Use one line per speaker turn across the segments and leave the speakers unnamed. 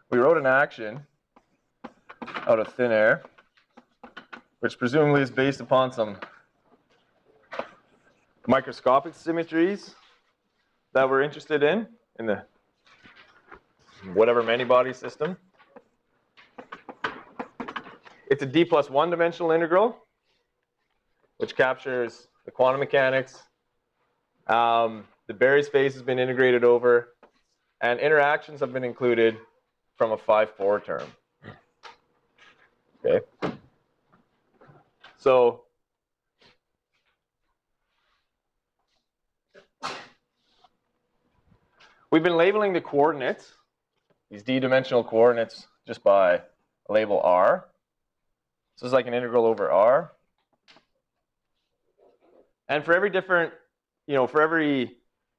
we wrote an action out of thin air, which presumably is based upon some microscopic symmetries that we're interested in the whatever many-body system. It's a d plus 1 dimensional integral, which captures the quantum mechanics. The Berry space has been integrated over, and interactions have been included from a 5-4 term. Okay. So we've been labeling the coordinates, these d-dimensional coordinates, just by a label r. So this is like an integral over r. And for every different, for every,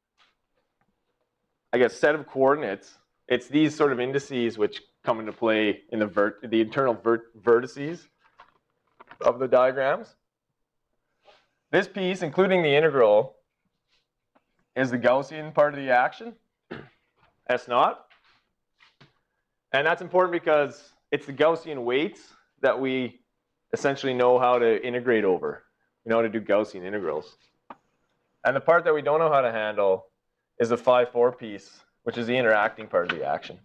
I guess, set of coordinates, it's these sort of indices which come into play in the internal vertices of the diagrams. This piece, including the integral, is the Gaussian part of the action, S naught. And that's important because it's the Gaussian weights that we essentially know how to integrate over. We know how to do Gaussian integrals. And the part that we don't know how to handle is the 5-4 piece, which is the interacting part of the action.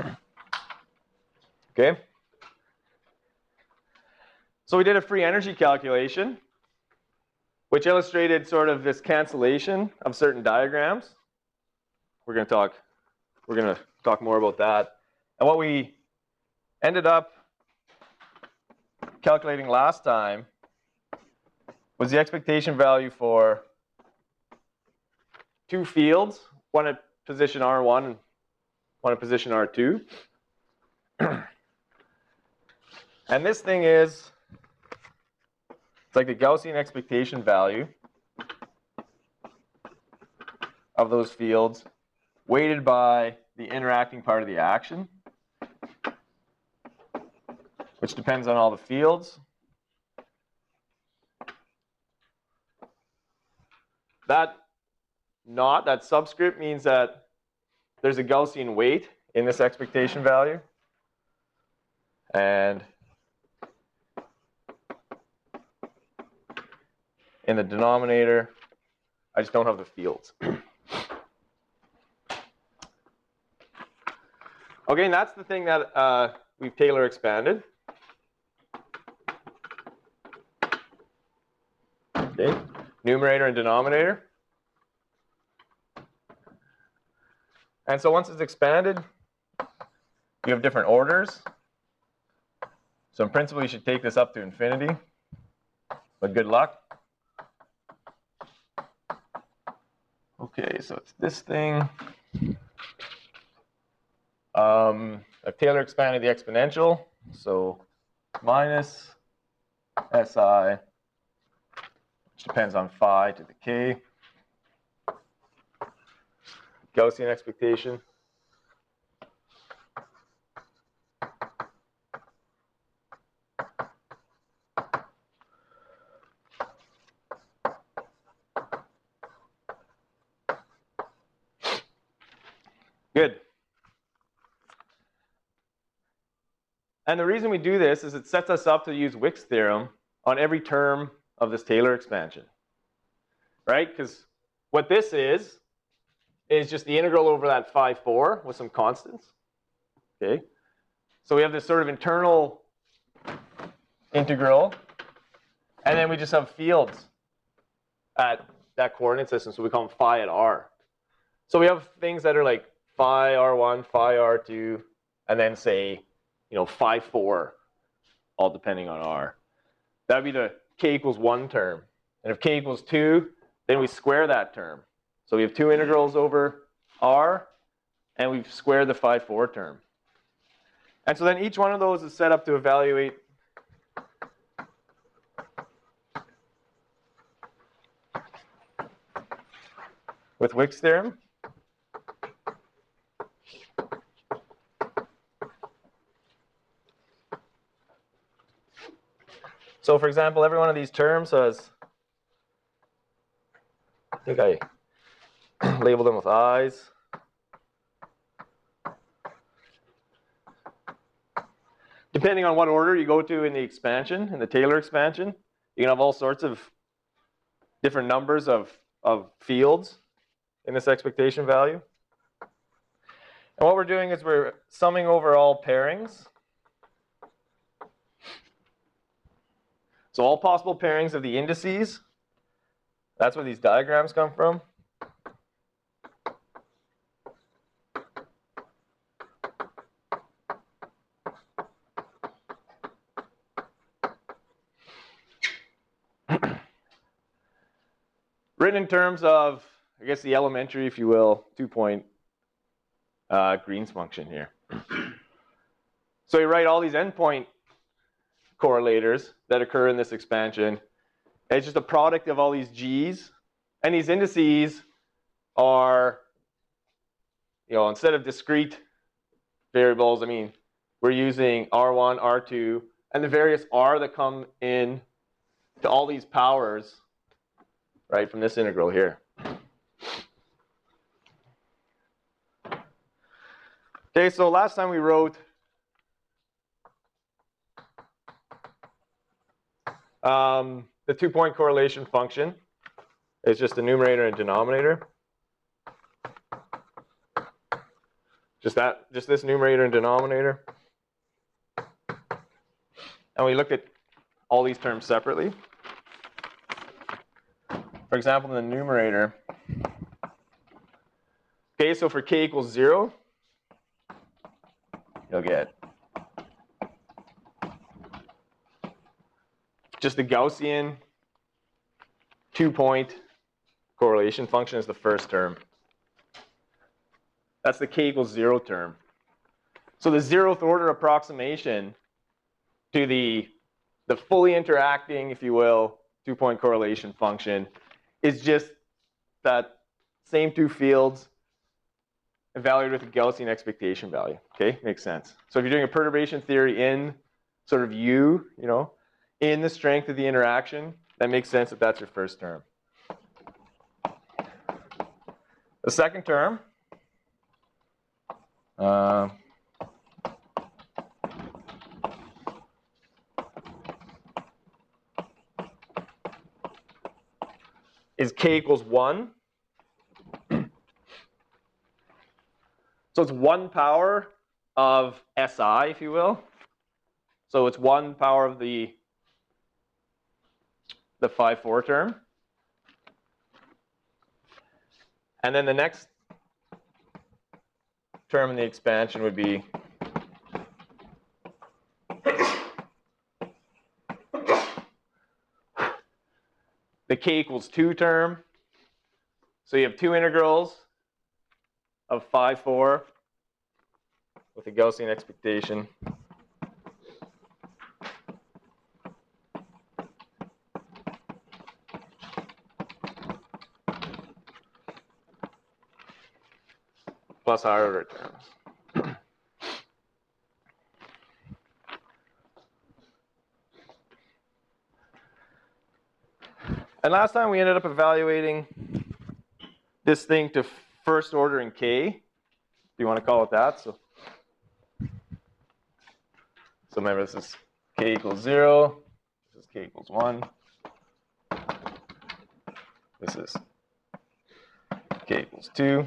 Okay? So we did a free energy calculation, which illustrated sort of this cancellation of certain diagrams. We're going to talk more about that. And what we ended up calculating last time was the expectation value for two fields, one at position R1 and one at position R2. And this thing is, it's like the Gaussian expectation value of those fields weighted by the interacting part of the action, which depends on all the fields. That subscript means that there's a Gaussian weight in this expectation value. And in the denominator, I just don't have the fields. Okay, and that's the thing that we've Taylor expanded. Okay, numerator and denominator. And so once it's expanded, you have different orders. So in principle, you should take this up to infinity, but good luck. Okay, so it's this thing. I've Taylor expanded the exponential, so minus SI, which depends on phi to the k. Gaussian expectation. Good. And the reason we do this is it sets us up to use Wick's theorem on every term of this Taylor expansion, right? Because what this is just the integral over that 5-4 with some constants, okay? So we have this sort of internal integral, and then we just have fields at that coordinate system, so we call them phi at r. So we have things that are like phi r1, phi r2, and then say, 5-4, all depending on r. That would be the k equals 1 term. And if k equals 2, then we square that term. So we have two integrals over r, and we've squared the 5-4 term. And so then each one of those is set up to evaluate with Wick's theorem. So for example, every one of these terms has, I think I labeled them with i's. Depending on what order you go to in the expansion, in the Taylor expansion, you can have all sorts of different numbers of fields in this expectation value. And what we're doing is we're summing over all pairings. So all possible pairings of the indices. That's where these diagrams come from. Written in terms of, I guess, the elementary, if you will, 2-point Green's function here. So you write all these endpoint correlators that occur in this expansion. And it's just a product of all these G's. And these indices are, instead of discrete variables, I mean, we're using R1, R2, and the various R that come in to all these powers, right, from this integral here. Okay, so last time we wrote the 2-point correlation function. It's just the numerator and denominator. Just this numerator and denominator. And we looked at all these terms separately. For example, in the numerator, okay, so for k equals 0, you'll get just the Gaussian 2-point correlation function is the first term. That's the k equals 0 term. So the 0th order approximation to the fully interacting, if you will, 2-point correlation function is just that same two fields evaluated with a Gaussian expectation value. Okay, makes sense. So if you're doing a perturbation theory in sort of U, in the strength of the interaction, that makes sense that that's your first term. The second term is k equals 1. So it's 1 power of SI, if you will. So it's 1 power of the 5-4 term. And then the next term in the expansion would be the k equals 2 term. So you have two integrals of 5-4 with a Gaussian expectation. Plus higher order terms. And last time we ended up evaluating this thing to first order in k, if you want to call it that. So remember, this is k equals 0, this is k equals 1, this is k equals 2.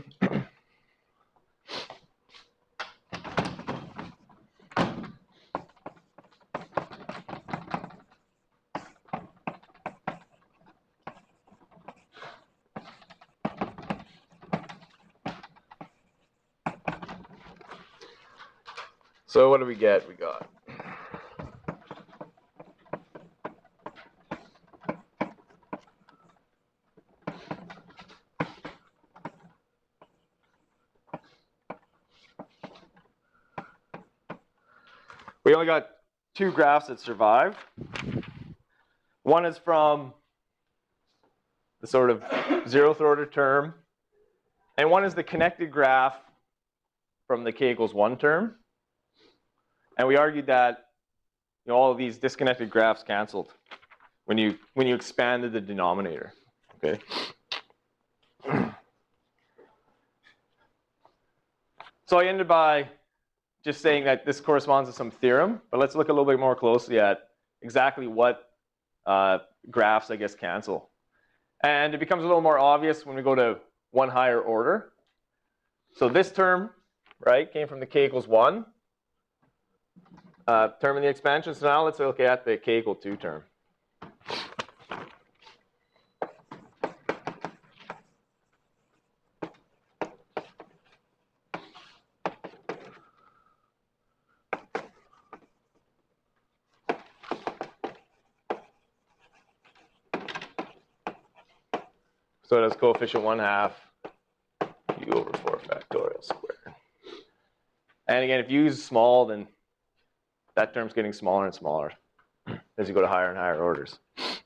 So what do we get? We got we only got two graphs that survive. One is from the sort of 0th order term, and one is the connected graph from the k equals 1 term. And we argued that all of these disconnected graphs canceled when you expanded the denominator. Okay. So I ended by just saying that this corresponds to some theorem, but let's look a little bit more closely at exactly what graphs, I guess, cancel. And it becomes a little more obvious when we go to one higher order. So this term, right, came from the k equals 1 term in the expansion. So now let's look at the k equal 2 term. So it has coefficient 1/2 u over 4 factorial squared. And again, if you use small, then that term's getting smaller and smaller as you go to higher and higher orders.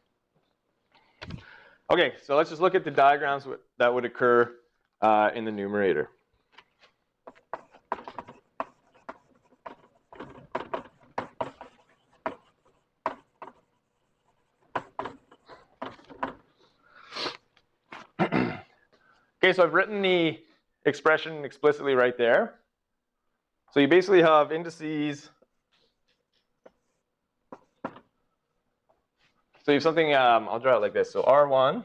Okay, so let's just look at the diagrams that would occur in the numerator. Okay, so I've written the expression explicitly right there. So you basically have indices. So you have something, I'll draw it like this. So R1,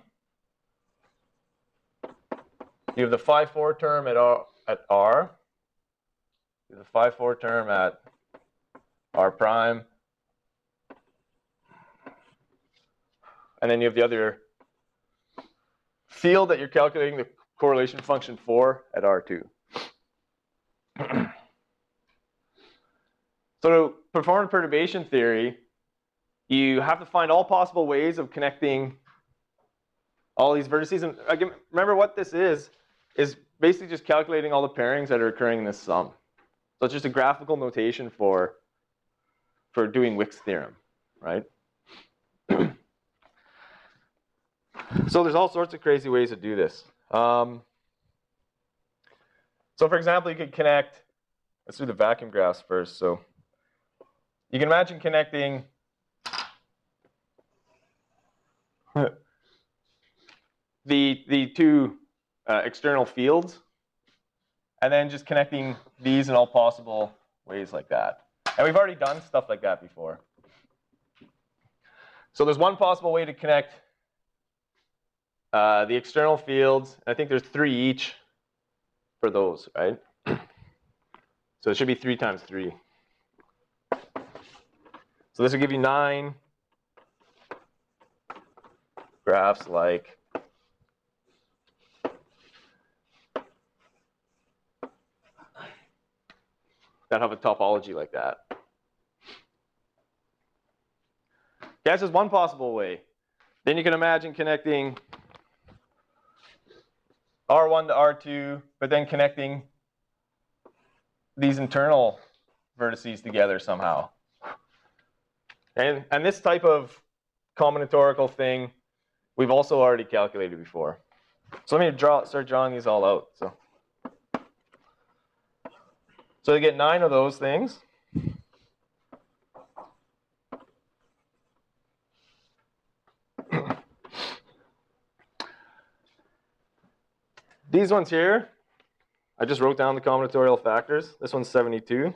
you have the phi4 term at R. You have the phi4 term at R prime. And then you have the other field that you're calculating the correlation function for at R2. So to perform perturbation theory, you have to find all possible ways of connecting all these vertices. And again, remember what this is basically just calculating all the pairings that are occurring in this sum. So it's just a graphical notation for doing Wick's theorem, right? So there's all sorts of crazy ways to do this. So for example, you could connect, let's do the vacuum graphs first. So you can imagine connecting the two external fields, and then just connecting these in all possible ways like that. And we've already done stuff like that before. So there's one possible way to connect the external fields. I think there's 3 each for those, right? So it should be 3 times 3. So this will give you 9 graphs like that have a topology like that. That's just one possible way. Then you can imagine connecting R1 to R2, but then connecting these internal vertices together somehow. And this type of combinatorial thing, we've also already calculated before. So let me start drawing these all out. So you get 9 of those things. These ones here, I just wrote down the combinatorial factors. This one's 72.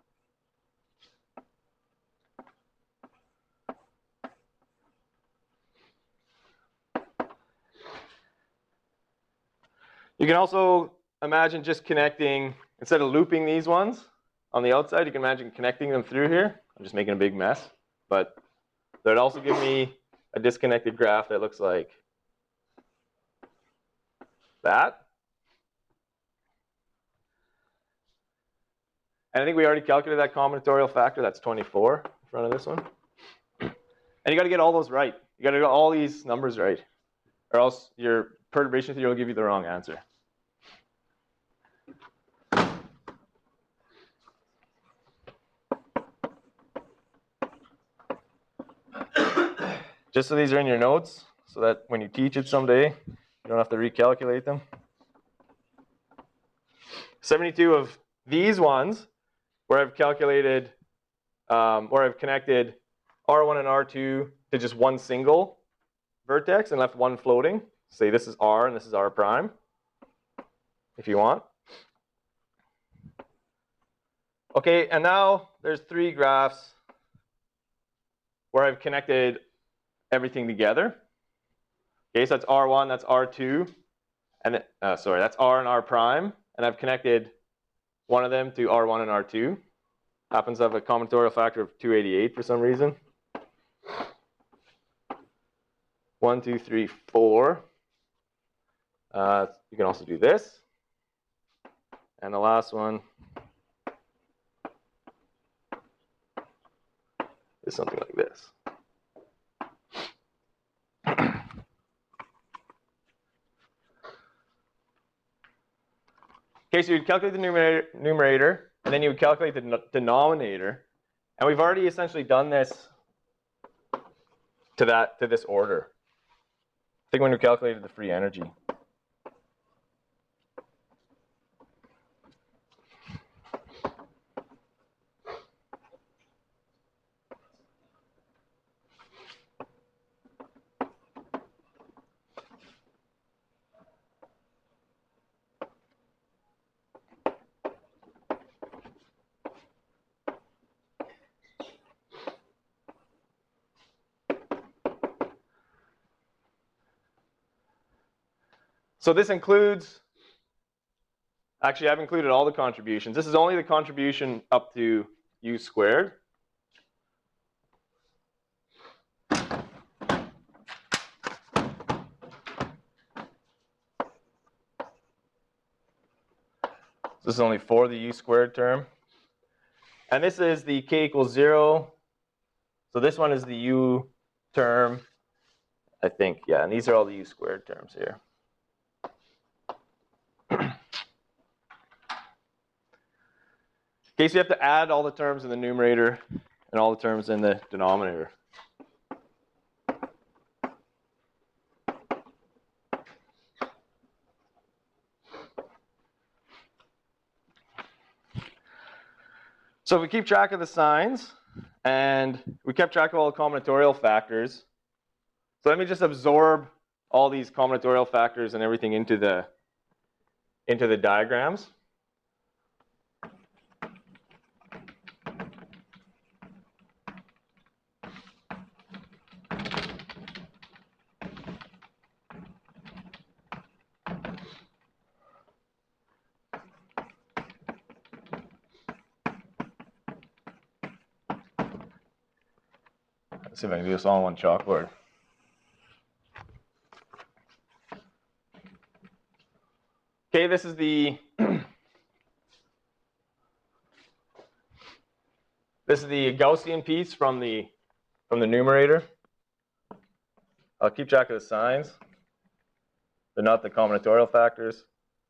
You can also imagine just connecting, instead of looping these ones on the outside, you can imagine connecting them through here. I'm just making a big mess. But that would also give me a disconnected graph that looks like that. And I think we already calculated that combinatorial factor. That's 24 in front of this one. And you got to get all those right. You got to get all these numbers right, or else your perturbation theory will give you the wrong answer. Just so these are in your notes, so that when you teach it someday, you don't have to recalculate them. 72 of these ones, where I've calculated, where I've connected R1 and R2 to just one single vertex and left one floating. Say this is R and this is R prime, if you want. Okay, and now there's 3 graphs where I've connected everything together. Okay, so that's R1, that's R2, and that's R and R prime, and I've connected one of them to R1 and R2. Happens to have a combinatorial factor of 288 for some reason. 1, 2, 3, 4. You can also do this. And the last one is something like this. Okay, so you'd calculate the numerator, and then you would calculate the denominator. And we've already essentially done this to this order. I think when we calculated the free energy. So this includes, actually I've included all the contributions. This is only the contribution up to u squared. This is only for the u squared term. And this is the k equals 0. So this one is the u term, I think. Yeah, and these are all the u squared terms here. Okay, so you have to add all the terms in the numerator and all the terms in the denominator. So if we keep track of the signs, and we kept track of all the combinatorial factors, so let me just absorb all these combinatorial factors and everything into the diagrams. Let's see if I can do this all on one chalkboard. Okay, this is the Gaussian piece from the numerator. I'll keep track of the signs, but not the combinatorial factors.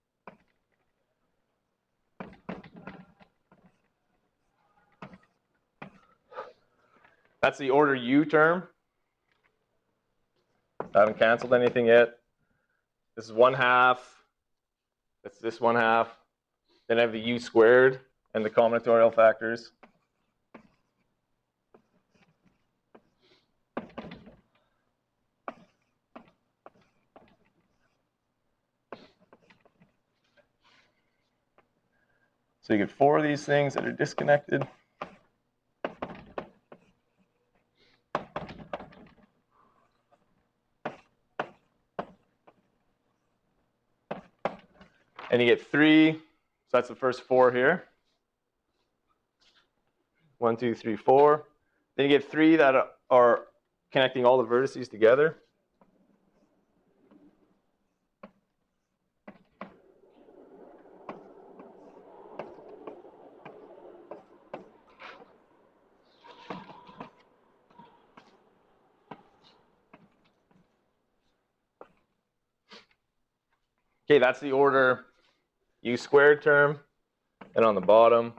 That's the order u term. I haven't canceled anything yet. This is 1/2. That's this 1/2. Then I have the u squared and the combinatorial factors. So you get 4 of these things that are disconnected. And you get 3, so that's the first 4 here. 1, 2, 3, 4. Then you get 3 that are connecting all the vertices together. Okay, that's the order u squared term. And on the bottom,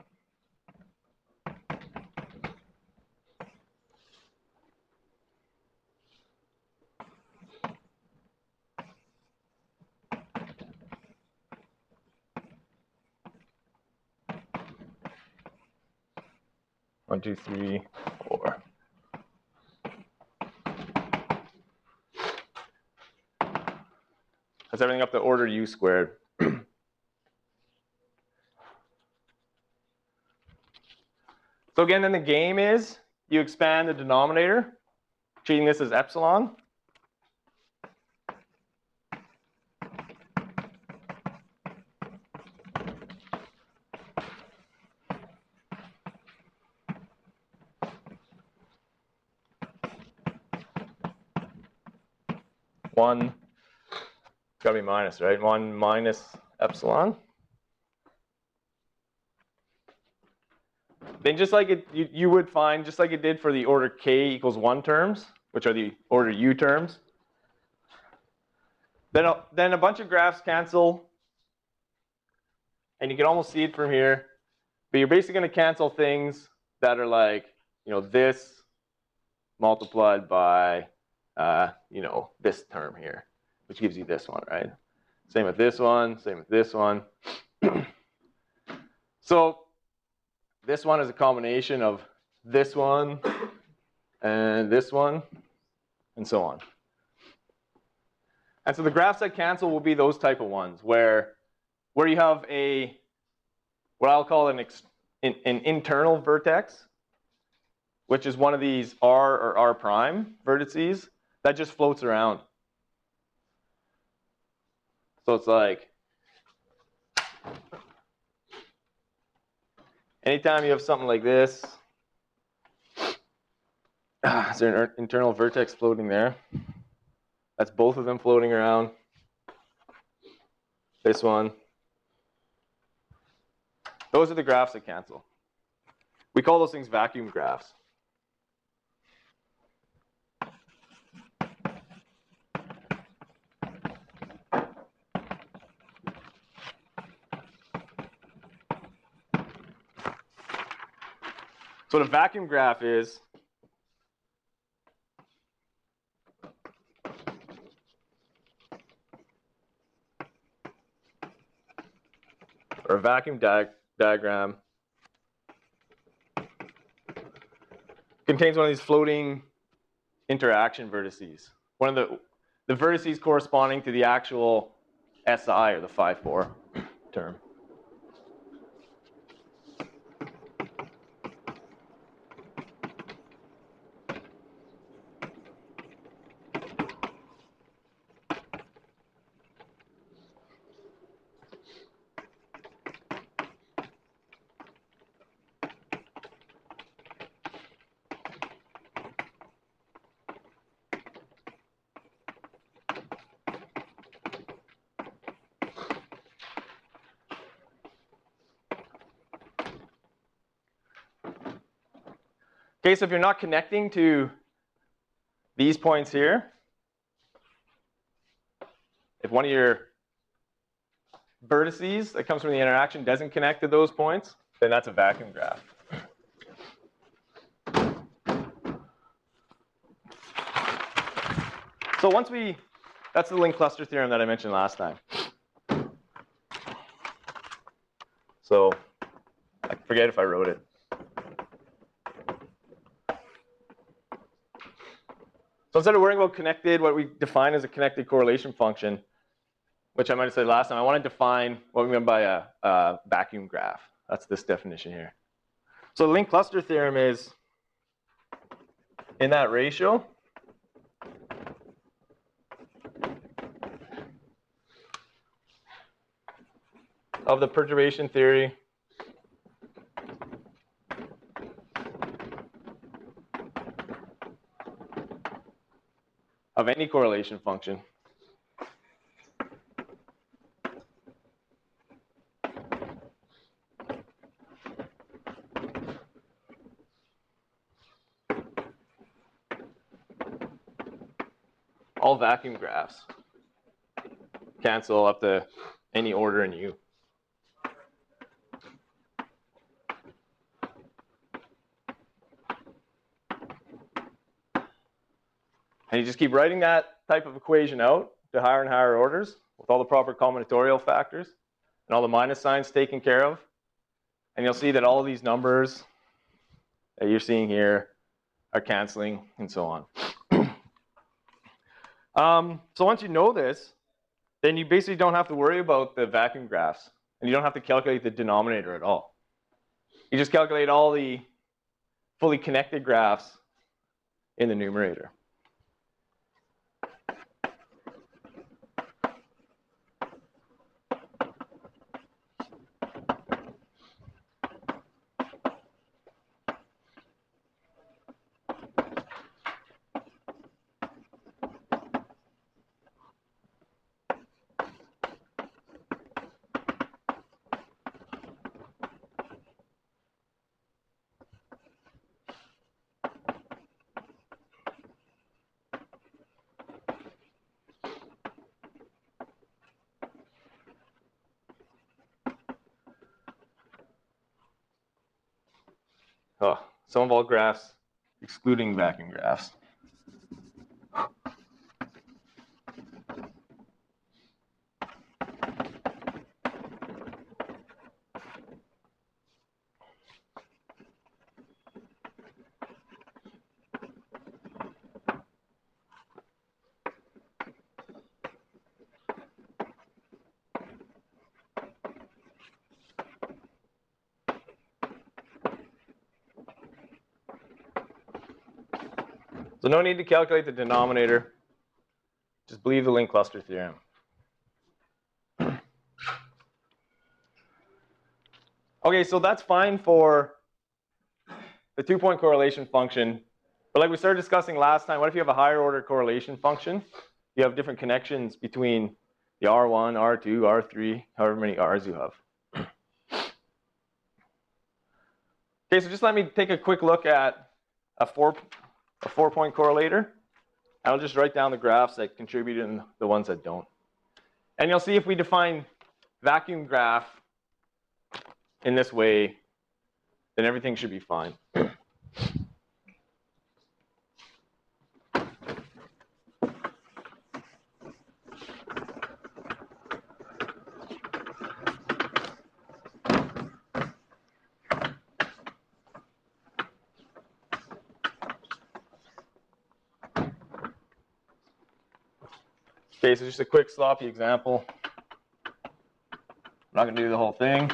one, 2, 3, 4. That's everything up to order u squared. So again, then the game is you expand the denominator, treating this as epsilon. One, it's gotta be minus, right? 1 minus epsilon. Then just like you would find, just like it did for the order k equals 1 terms, which are the order u terms, then a bunch of graphs cancel, and you can almost see it from here, but you're basically going to cancel things that are like, this multiplied by, this term here, which gives you this one, right? Same with this one, same with this one. So this one is a combination of this one and this one, and so on. And so the graphs that cancel will be those type of ones where you have what I'll call an internal vertex, which is one of these R or R prime vertices that just floats around. So it's like, anytime you have something like this, is there an internal vertex floating there? That's both of them floating around. This one. Those are the graphs that cancel. We call those things vacuum graphs. So what a vacuum graph is, or a vacuum diagram, contains one of these floating interaction vertices. One of the vertices corresponding to the actual SI, or the phi-4 term. Okay, so if you're not connecting to these points here, if one of your vertices that comes from the interaction doesn't connect to those points, then that's a vacuum graph. So that's the link cluster theorem that I mentioned last time. So I forget if I wrote it. So instead of worrying about connected, what we define as a connected correlation function, which I might have said last time, I want to define what we mean by a vacuum graph. That's this definition here. So the link cluster theorem is, in that ratio, of the perturbation theory of any correlation function all vacuum graphs cancel up to any order in U. And you just keep writing that type of equation out to higher and higher orders with all the proper combinatorial factors and all the minus signs taken care of. And you'll see that all of these numbers that you're seeing here are canceling and so on. So once you know this, then you basically don't have to worry about the vacuum graphs, and you don't have to calculate the denominator at all. You just calculate all the fully connected graphs in the numerator. Oh, sum of all graphs, excluding vacuum graphs. So no need to calculate the denominator. Just believe the link cluster theorem. Okay, so that's fine for the 2-point correlation function. But like we started discussing last time, what if you have a higher order correlation function? You have different connections between the R1, R2, R3, however many R's you have. Okay, so just let me take a quick look at a 4-point correlator. I'll just write down the graphs that contribute and the ones that don't. And you'll see if we define vacuum graph in this way, then everything should be fine. Okay, so just a quick sloppy example. I'm not going to do the whole thing.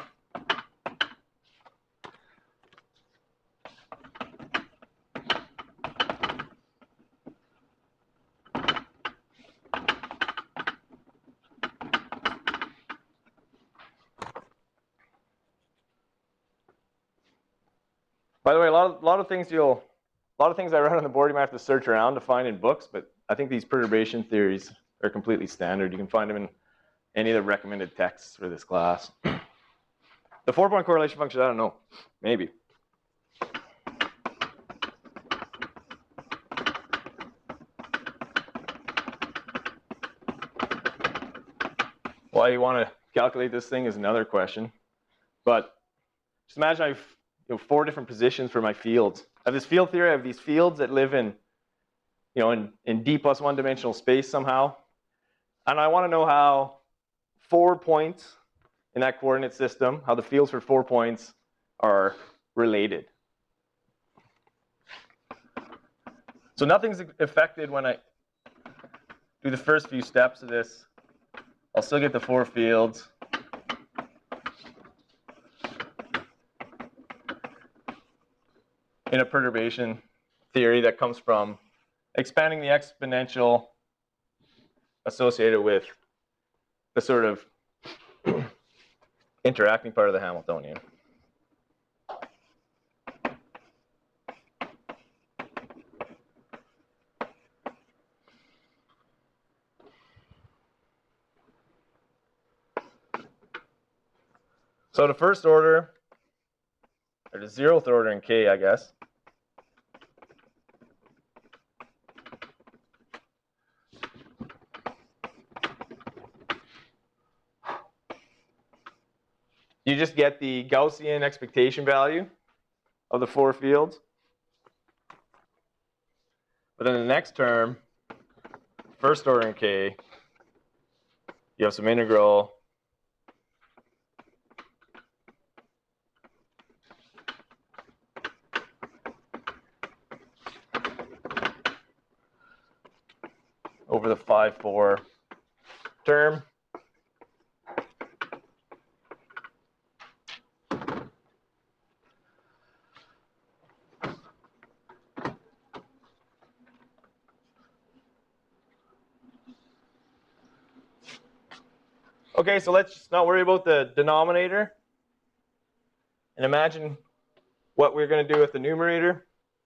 By the way, a lot of things I wrote on the board you might have to search around to find in books, but I think these perturbation theories are completely standard. You can find them in any of the recommended texts for this class. The 4-point correlation function, I don't know, maybe. Why you want to calculate this thing is another question. But just imagine I have 4 different positions for my fields. I have this field theory. I have these fields that live in D+1 dimensional space somehow. And I want to know how 4 points in that coordinate system, how the fields for 4 points are related. So nothing's affected when I do the first few steps of this. I'll still get the 4 fields. In a perturbation theory that comes from expanding the exponential associated with the sort of interacting part of the Hamiltonian. So the first order, or the 0th order in K, I guess. You just get the Gaussian expectation value of the 4 fields. But then the next term, first order in K, you have some integral over the 5-4 term. Okay, so let's not worry about the denominator and imagine what we're going to do with the numerator.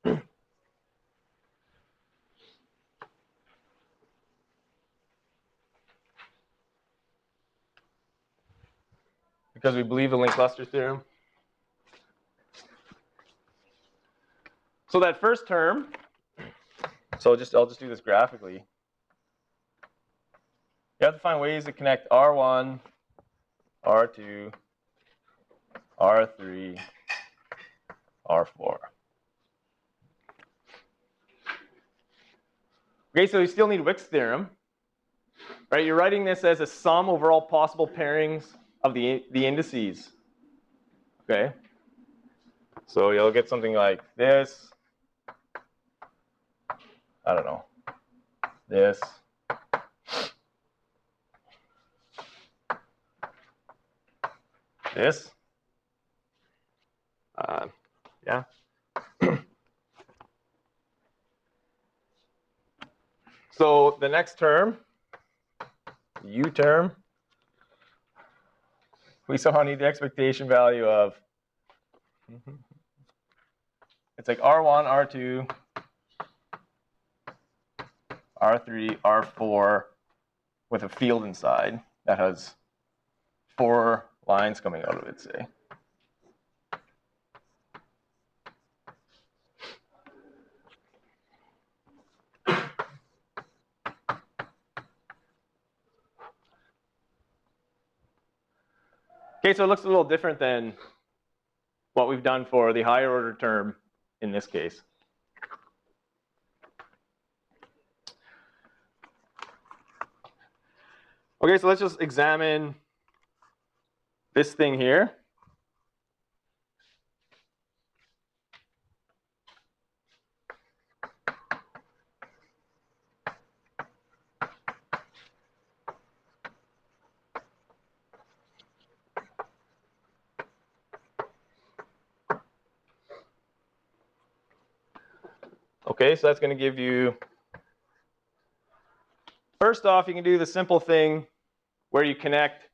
Because we believe the Link-Cluster theorem. So that first term, so I'll just do this graphically. You have to find ways to connect R1, R2, R3, R4. Okay, so you still need Wick's theorem, right? You're writing this as a sum over all possible pairings of the indices. Okay, so you'll get something like this. I don't know. This. This. Yeah. So the next term, U term, we somehow need the expectation value of, it's like R1, R2, R3, R4 with a field inside that has 4 lines coming out of it, say. Okay, so it looks a little different than what we've done for the higher order term in this case. Okay, so let's just examine this thing here. Okay, so that's going to give you, first off, you can do the simple thing where you connect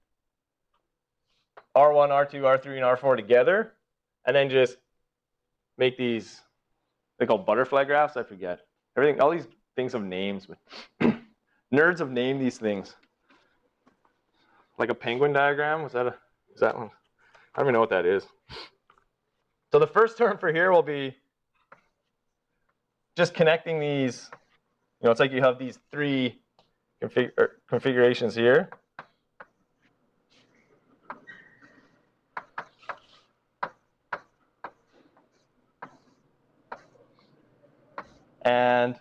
R1, R2, R3, and R4 together, and then just make these, they call butterfly graphs, I forget. Everything, all these things have names, but nerds have named these things. Like a penguin diagram, is that one? I don't even know what that is. So the first term for here will be just connecting these, it's like you have these 3 configurations here. And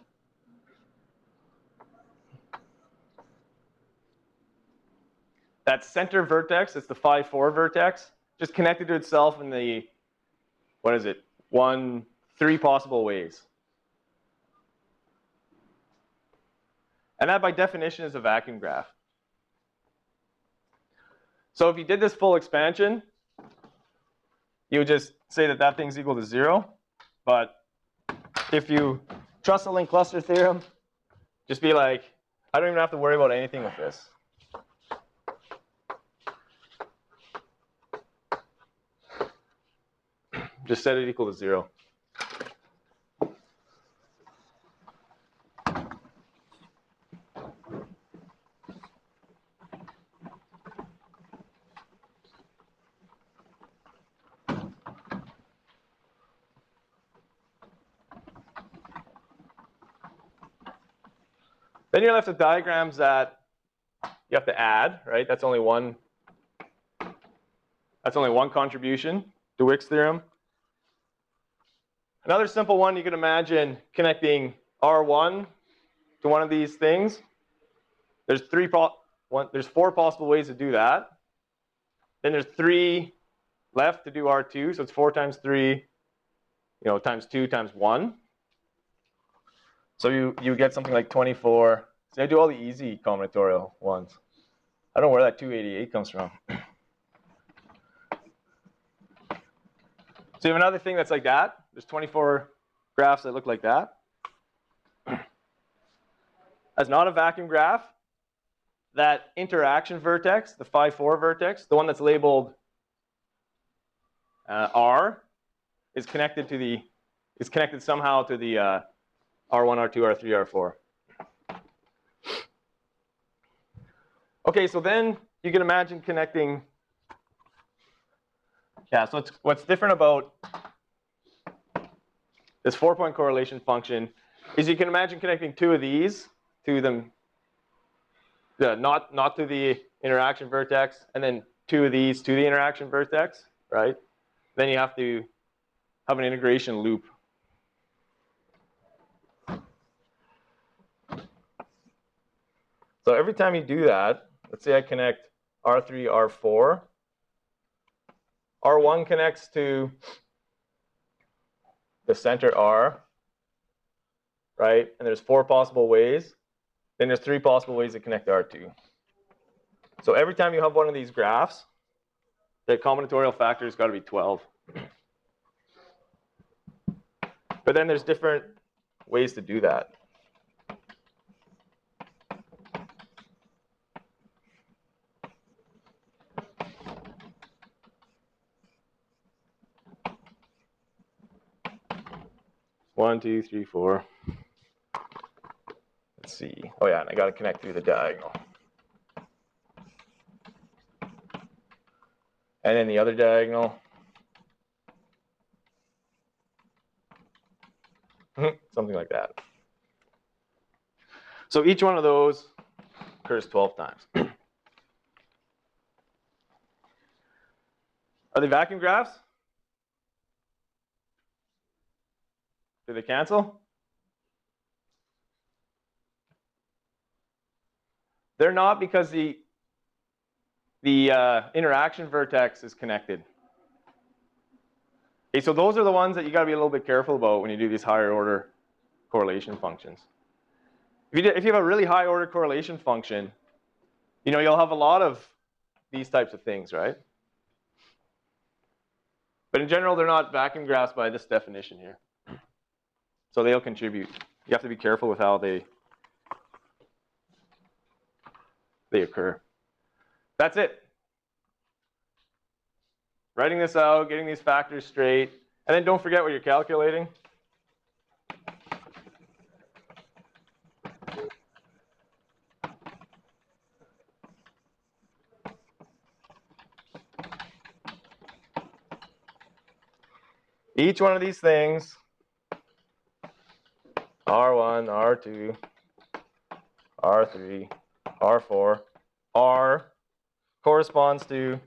that center vertex, it's the 5, 4 vertex, just connected to itself in the, 3 possible ways. And that by definition is a vacuum graph. So if you did this full expansion, you would just say that that thing's equal to 0. But if you trust the Link-Cluster theorem, just be like, I don't even have to worry about anything with this. Just set it equal to 0. Then you're left with diagrams that you have to add, right? That's only one contribution to Wick's theorem. Another simple one, you can imagine connecting R1 to one of these things. There's 4 possible ways to do that. Then there's 3 left to do R2, so it's 4 times 3, times 2 times 1. So you get something like 24. See, I do all the easy combinatorial ones. I don't know where that 288 comes from. So you have another thing that's like that. There's 24 graphs that look like that. That's not a vacuum graph. that interaction vertex, the phi 4 vertex, the one that's labeled R, is connected somehow to the R1, R2, R3, R4. Okay, so then you can imagine connecting. Yeah, so what's different about this 4-point correlation function is you can imagine connecting two of these to them, not to the interaction vertex, and then two of these to the interaction vertex, right? Then you have to have an integration loop. So every time you do that, let's say I connect R3, R4, R1 connects to the center R, right? And there's 4 possible ways. Then there's 3 possible ways to connect R2. So every time you have one of these graphs, the combinatorial factor has got to be 12. But then there's different ways to do that. One, two, three, four. Let's see. Oh yeah, and I got to connect through the diagonal. And then the other diagonal. Something like that. So each one of those occurs 12 times. Are they vacuum graphs? Do they cancel? They're not, because the interaction vertex is connected. Okay, so those are the ones that you got to be a little bit careful about when you do these higher order correlation functions. If you have a really high order correlation function, you'll have a lot of these types of things, right? But in general, they're not vacuum graphs by this definition here. So they'll contribute. You have to be careful with how they occur. That's it. Writing this out, getting these factors straight, and then don't forget what you're calculating. Each one of these things, R1, R2, R3, R4, R corresponds to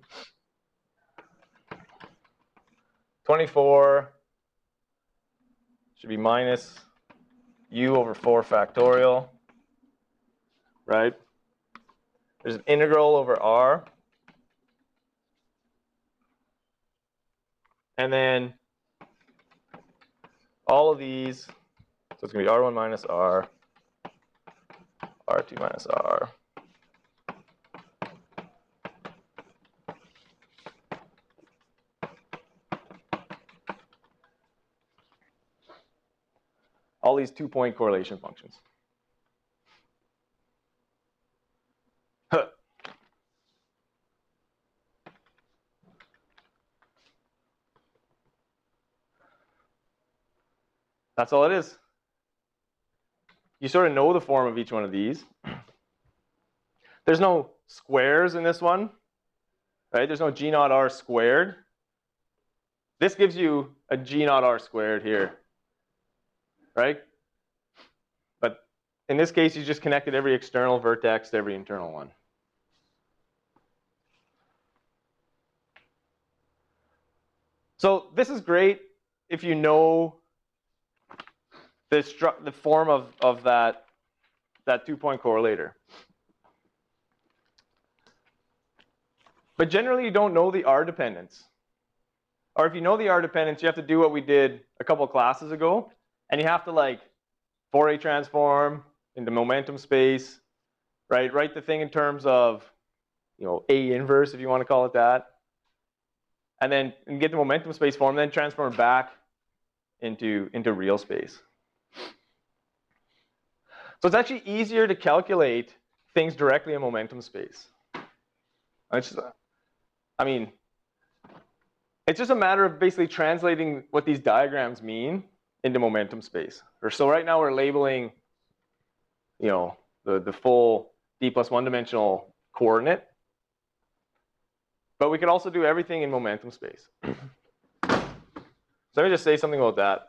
24, should be minus u over 4 factorial, right? There's an integral over R. And then all of these, so it's going to be R1 minus R, R2 minus R. All these 2-point correlation functions. Huh. That's all it is. You sort of know the form of each one of these. There's no squares in this one, right? There's no G naught R squared. This gives you a G naught R squared here, right? But in this case, you just connected every external vertex to every internal one. So this is great if you know the form of that 2-point correlator. But generally, you don't know the R dependence. Or if you know the R dependence, you have to do what we did a couple of classes ago, and you have to like Fourier transform into momentum space, right? Write the thing in terms of, A inverse, if you want to call it that, and then get the momentum space form, then transform back into real space. So it's actually easier to calculate things directly in momentum space. It's just, I mean, it's just a matter of basically translating what these diagrams mean into momentum space. So right now we're labeling, you know, the full d plus 1 dimensional coordinate, but we could also do everything in momentum space. So let me just say something about that.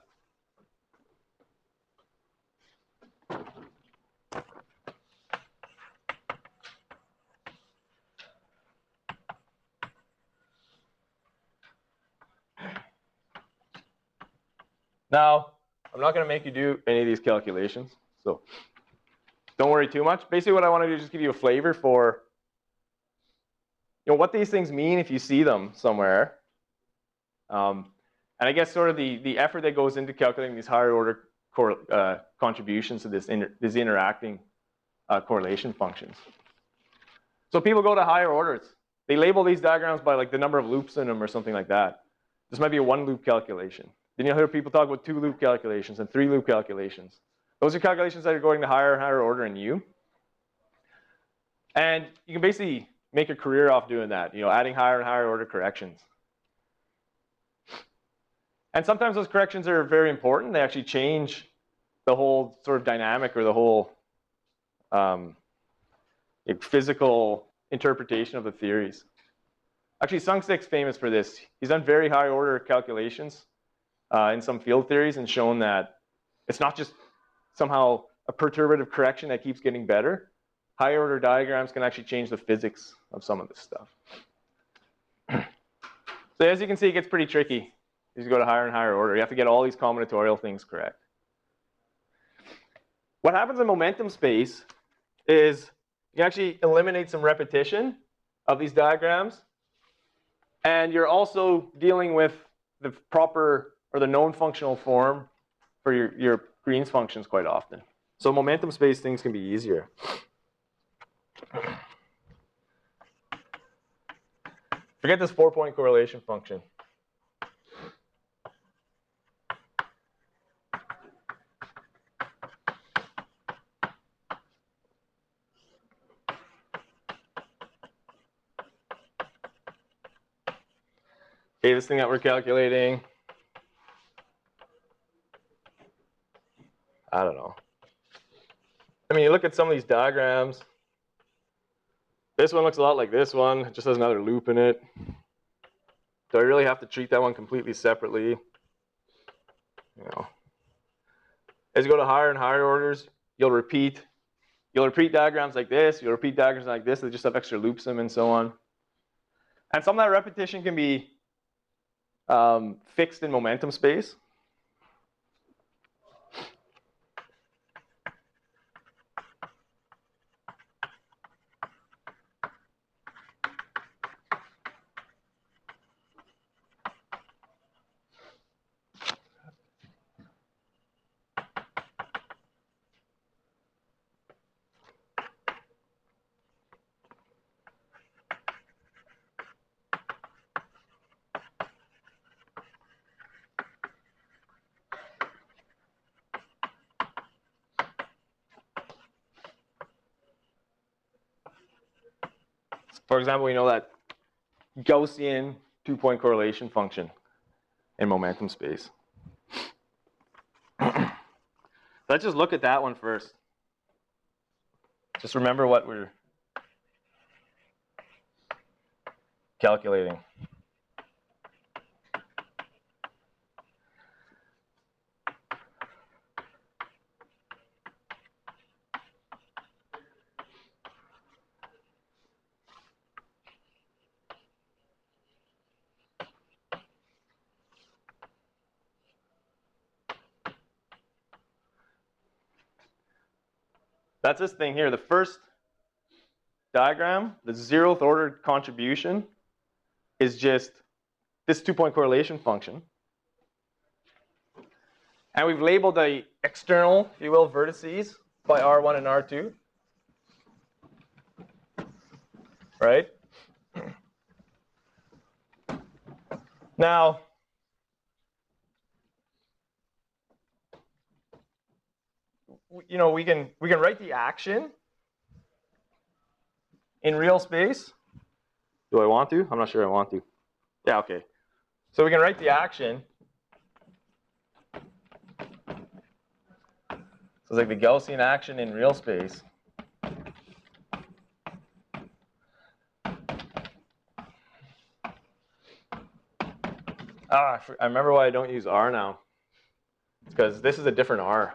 Now, I'm not going to make you do any of these calculations, so don't worry too much. Basically, what I want to do is just give you a flavor for, you know, what these things mean if you see them somewhere. And I guess sort of the effort that goes into calculating these higher order contributions to these interacting correlation functions. So people go to higher orders. They label these diagrams by like the number of loops in them or something like that. This might be a 1-loop calculation. Then you'll hear people talk about 2-loop calculations and 3-loop calculations. Those are calculations that are going to higher and higher order in U. And you can basically make a career off doing that, you know, adding higher and higher order corrections. And sometimes those corrections are very important. They actually change the whole sort of dynamic or the whole physical interpretation of the theories. Actually, Sung Sik's famous for this. He's done very high order calculations in some field theories and shown that it's not just somehow a perturbative correction that keeps getting better. Higher order diagrams can actually change the physics of some of this stuff. So as you can see, it gets pretty tricky as you go to higher and higher order. You have to get all these combinatorial things correct. What happens in momentum space is you actually eliminate some repetition of these diagrams, and you're also dealing with the proper or the known functional form for your Green's functions quite often. So momentum space things can be easier. Forget this 4-point correlation function. Okay, this thing that we're calculating, I don't know. I mean, you look at some of these diagrams. This one looks a lot like this one. It just has another loop in it. Do I really have to treat that one completely separately? You know, as you go to higher and higher orders, you'll repeat diagrams like this. You'll repeat diagrams like this that just have extra loops in them and so on. And some of that repetition can be fixed in momentum space. For example, we know that Gaussian 2-point correlation function in momentum space. Let's just look at that one first. Just remember what we're calculating. That's this thing here. The first diagram, the 0th order contribution, is just this 2-point correlation function. And we've labeled the external, if you will, vertices by R1 and R2. Right? Now, you know, we can write the action in real space. Do I want to? I'm not sure I want to. Yeah, okay. So we can write the action. So it's like the Gaussian action in real space. I remember why I don't use R now. It's because this is a different R.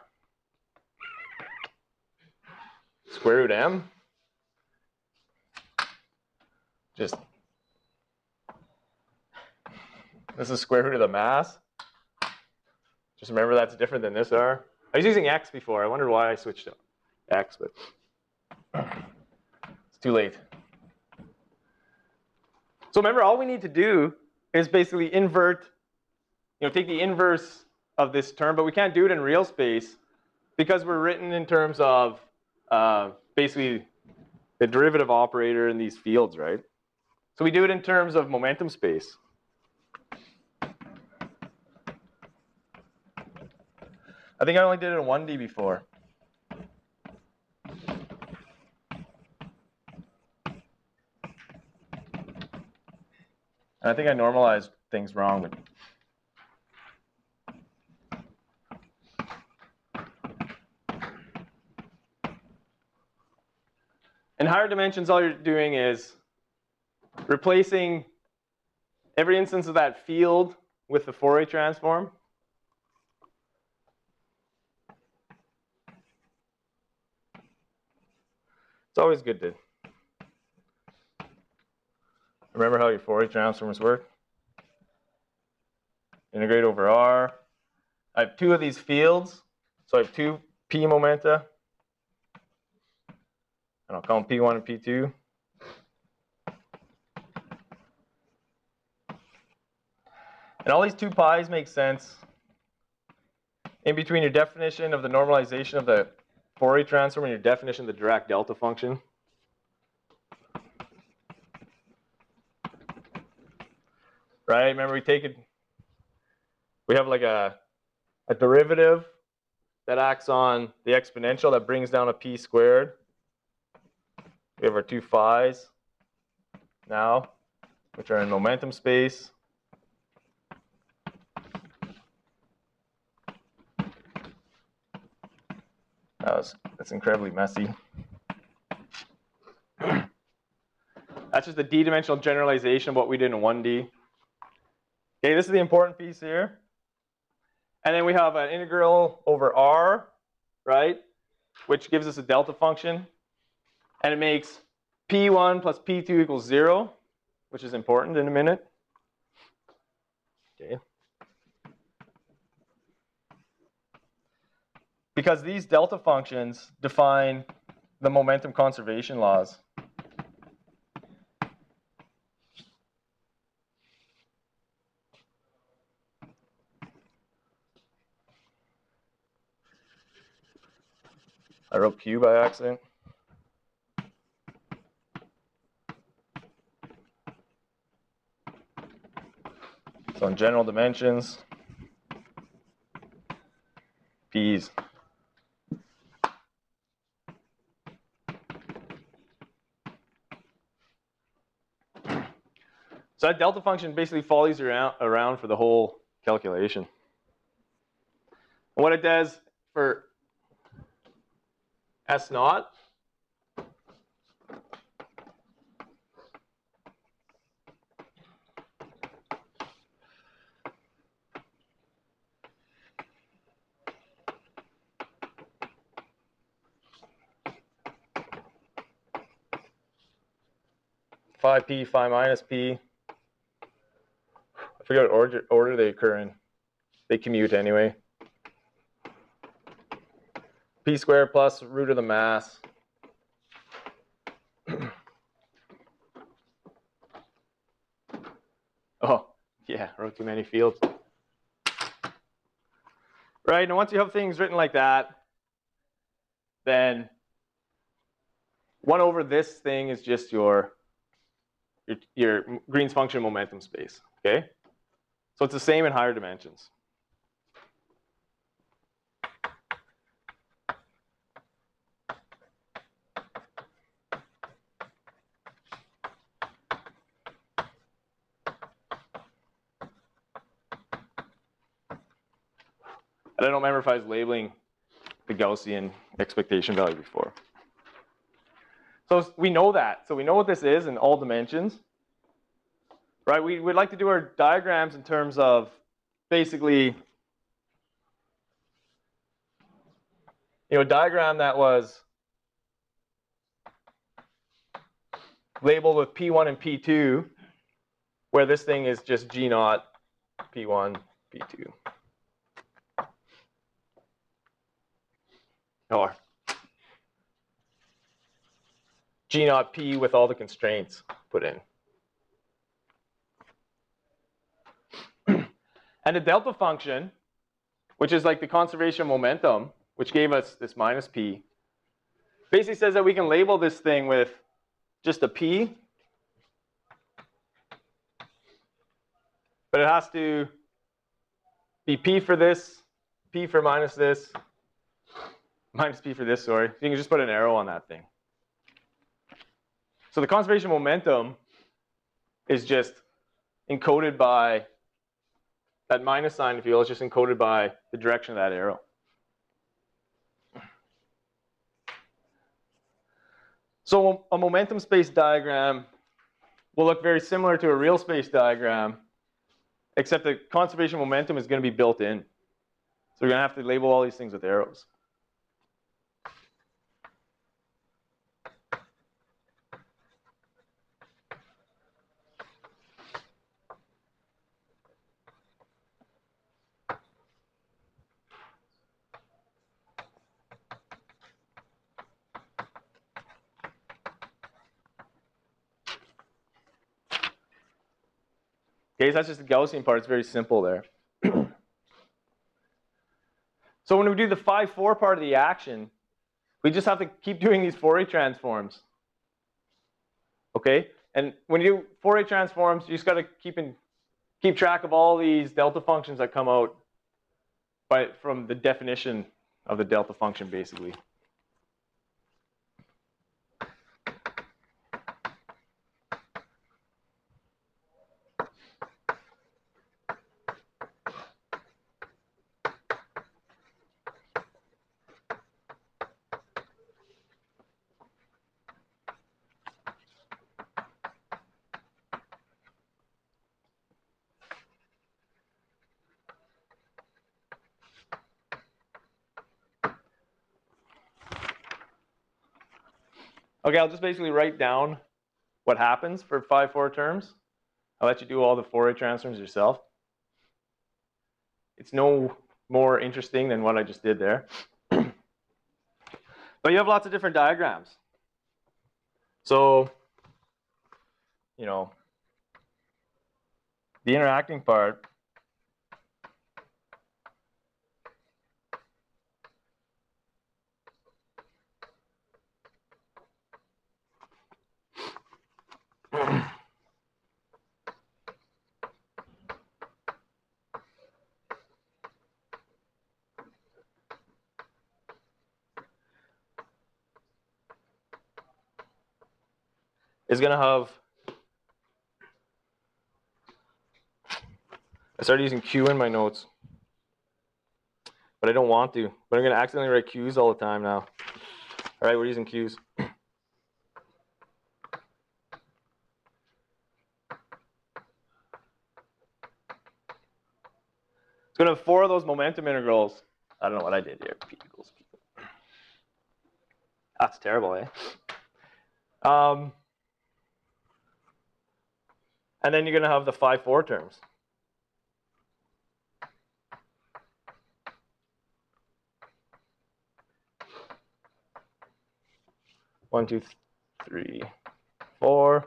Square root M. Just, this is square root of the mass. Just remember that's different than this R. I was using X before. I wondered why I switched to X, but it's too late. So remember, all we need to do is basically invert, take the inverse of this term, but we can't do it in real space because we're written in terms of basically the derivative operator in these fields, right? So we do it in terms of momentum space. I think I only did it in 1D before. And I think I normalized things wrong. But in higher dimensions, all you're doing is replacing every instance of that field with the Fourier transform. It's always good to remember how your Fourier transforms work. Integrate over R. I have two of these fields, so I have two P momenta. And I'll call them P1 and P2. And all these 2 pi's make sense in between your definition of the normalization of the Fourier transform and your definition of the Dirac delta function. Right? Remember, we have like a derivative that acts on the exponential that brings down a P squared. We have our 2 phi's now, which are in momentum space. That's incredibly messy. That's just the d-dimensional generalization of what we did in 1D. Okay, this is the important piece here. And then we have an integral over R, right, which gives us a delta function. And it makes P1 plus P2 equals 0, which is important in a minute. Okay. Because these delta functions define the momentum conservation laws. I wrote Q by accident. So in general dimensions, P's. So that delta function basically follows you around for the whole calculation. And what it does for S naught, phi P, phi minus P. I forget what order they occur in. They commute anyway. P squared plus root of the mass. Oh, yeah, I wrote too many fields. Right, and once you have things written like that, then 1 over this thing is just your Green's function momentum space, okay? So it's the same in higher dimensions. And I don't remember if I was labeling the Gaussian expectation value before. So we know that. So we know what this is in all dimensions. Right? We'd like to do our diagrams in terms of basically, a diagram that was labeled with P1 and P2, where this thing is just G naught, P1, P2. Or G naught P with all the constraints put in. And the delta function, which is like the conservation momentum, which gave us this minus P, basically says that we can label this thing with just a P, but it has to be P for this, P for minus this, minus P for this, sorry. So you can just put an arrow on that thing. So the conservation momentum is just encoded by that minus sign, if you will, is just encoded by the direction of that arrow. So a momentum space diagram will look very similar to a real space diagram, except the conservation momentum is going to be built in. So we're going to have to label all these things with arrows. Okay, so that's just the Gaussian part. It's very simple there. So when we do the phi-4 part of the action, we just have to keep doing these Fourier transforms. Okay, and when you do Fourier transforms, you just got to keep track of all these delta functions that come out from the definition of the delta function, basically. Okay, I'll just basically write down what happens for phi-4 terms. I'll let you do all the Fourier transforms yourself. It's no more interesting than what I just did there. But you have lots of different diagrams. So, the interacting part is going to have, I started using Q in my notes, but I don't want to. But I'm going to accidentally write Q's all the time now. All right, we're using Q's. It's going to have 4 of those momentum integrals. I don't know what I did here. P equals P. That's terrible, eh? And then you're going to have the phi-4 terms. One, two, three, 4.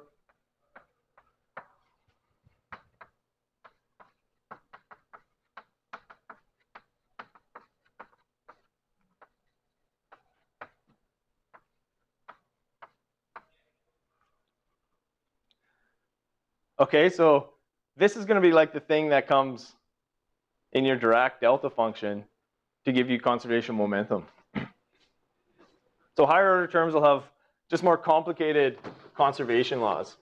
Okay, so this is going to be like the thing that comes in your Dirac delta function to give you conservation momentum. So higher order terms will have just more complicated conservation laws.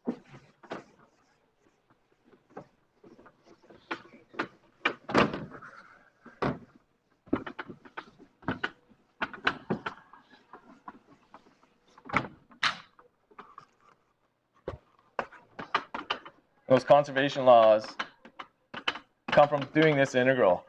Those conservation laws come from doing this integral.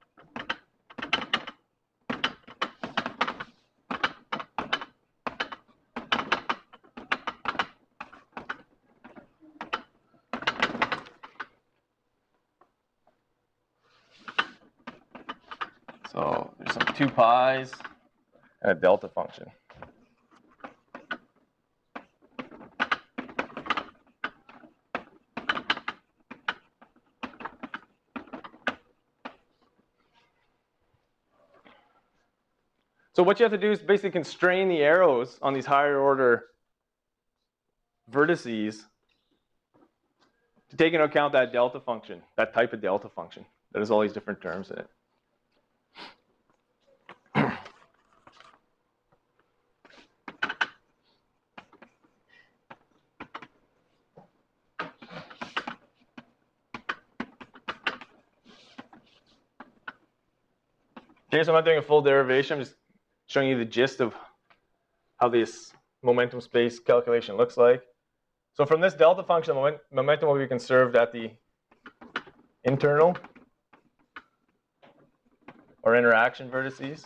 So there's some 2 pi's and a delta function. So what you have to do is basically constrain the arrows on these higher order vertices to take into account that delta function, that type of delta function that has all these different terms in it. Okay, so I'm not doing a full derivation. I'm just showing you the gist of how this momentum space calculation looks like. So from this delta function, momentum will be conserved at the internal or interaction vertices.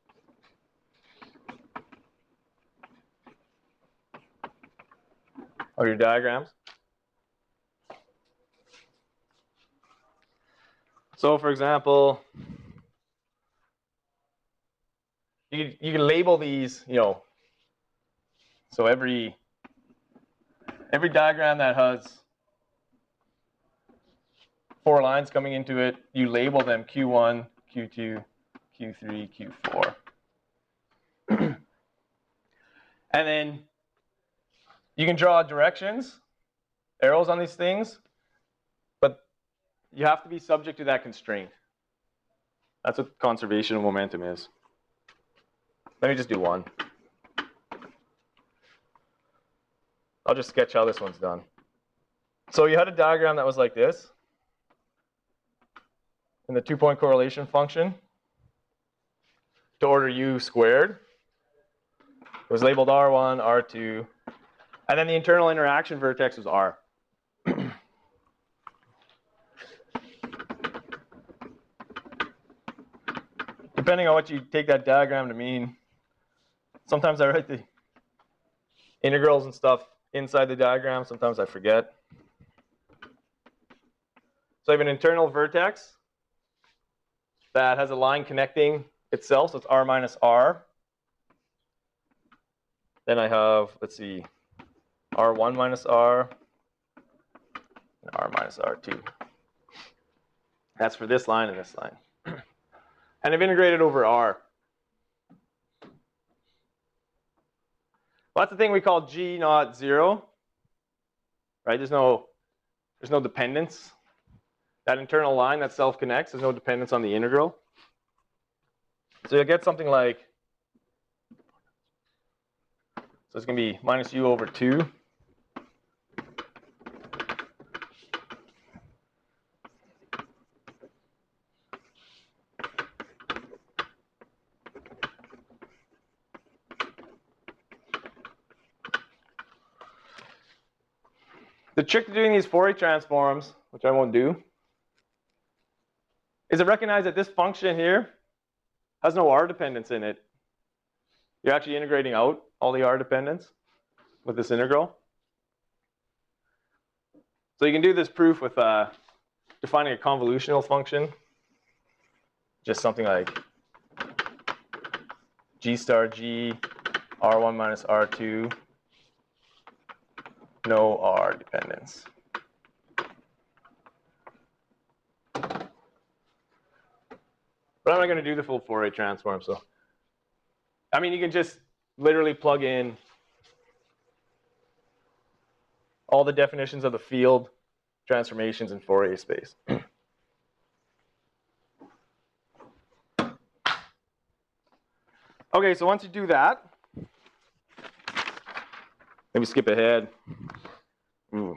Or your diagrams. So for example, you can label these, so every diagram that has 4 lines coming into it, you label them Q1, Q2, Q3, Q4. And then you can draw directions, arrows on these things, but you have to be subject to that constraint. That's what conservation of momentum is. Let me just do one. I'll just sketch how this one's done. So you had a diagram that was like this. And the 2-point correlation function to order u squared was labeled R1, R2, and then the internal interaction vertex was R. Depending on what you take that diagram to mean, sometimes I write the integrals and stuff inside the diagram, sometimes I forget. So I have an internal vertex that has a line connecting itself, so it's R minus R. Then I have, let's see, R1 minus R, and R minus R2. That's for this line and this line. And I've integrated over R. Well, that's the thing we call G naught 0, right? There's no dependence. That internal line that self-connects, there's no dependence on the integral. So you'll get something like, so it's going to be minus u over 2. The trick to doing these Fourier transforms, which I won't do, is to recognize that this function here has no R dependence in it. You're actually integrating out all the R dependence with this integral. So you can do this proof with defining a convolutional function. Just something like G star G, R1 minus R2, no R dependence. But I'm not going to do the full Fourier transform, so. I mean, you can just literally plug in all the definitions of the field transformations in Fourier space. Okay, so once you do that, let me skip ahead. Ooh.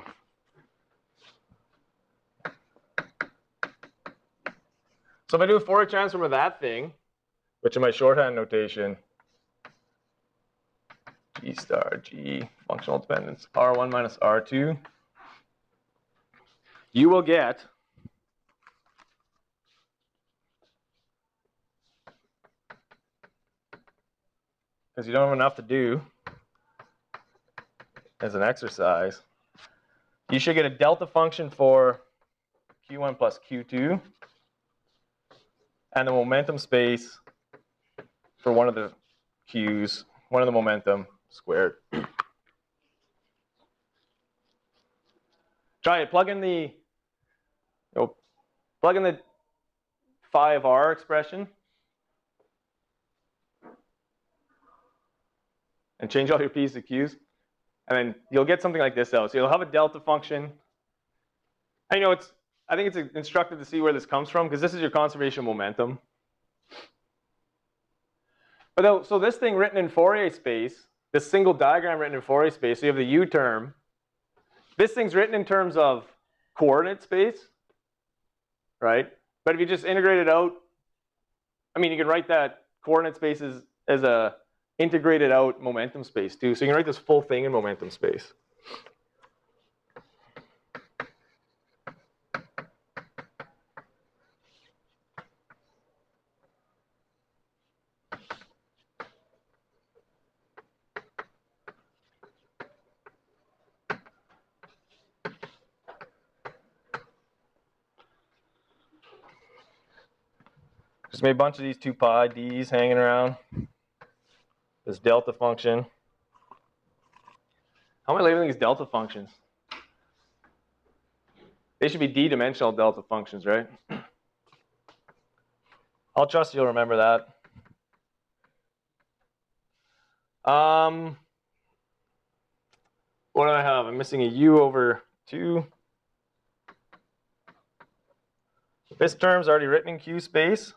So if I do a Fourier transform of that thing, which in my shorthand notation, G star G, functional dependence, R1 minus R2, you will get because you don't have enough to do as an exercise, you should get a delta function for Q1 plus Q2 and the momentum space for one of the Q's, one of the momentum squared. Try it. Plug in the phi of r expression and change all your p's to q's, and then you'll get something like this out. So you'll have a delta function. I know I think it's instructive to see where this comes from because this is your conservation momentum. But so this thing written in Fourier space, this single diagram written in Fourier space, so you have the u term. This thing's written in terms of coordinate space, right? But if you just integrate it out, I mean, you can write that coordinate space as a integrated out momentum space too. So you can write this full thing in momentum space. Just made a bunch of these 2 pi d's hanging around. This delta function. How am I labeling these delta functions? They should be d-dimensional delta functions, right? I'll trust you'll remember that. What do I have? I'm missing a u over 2. This term's already written in Q space.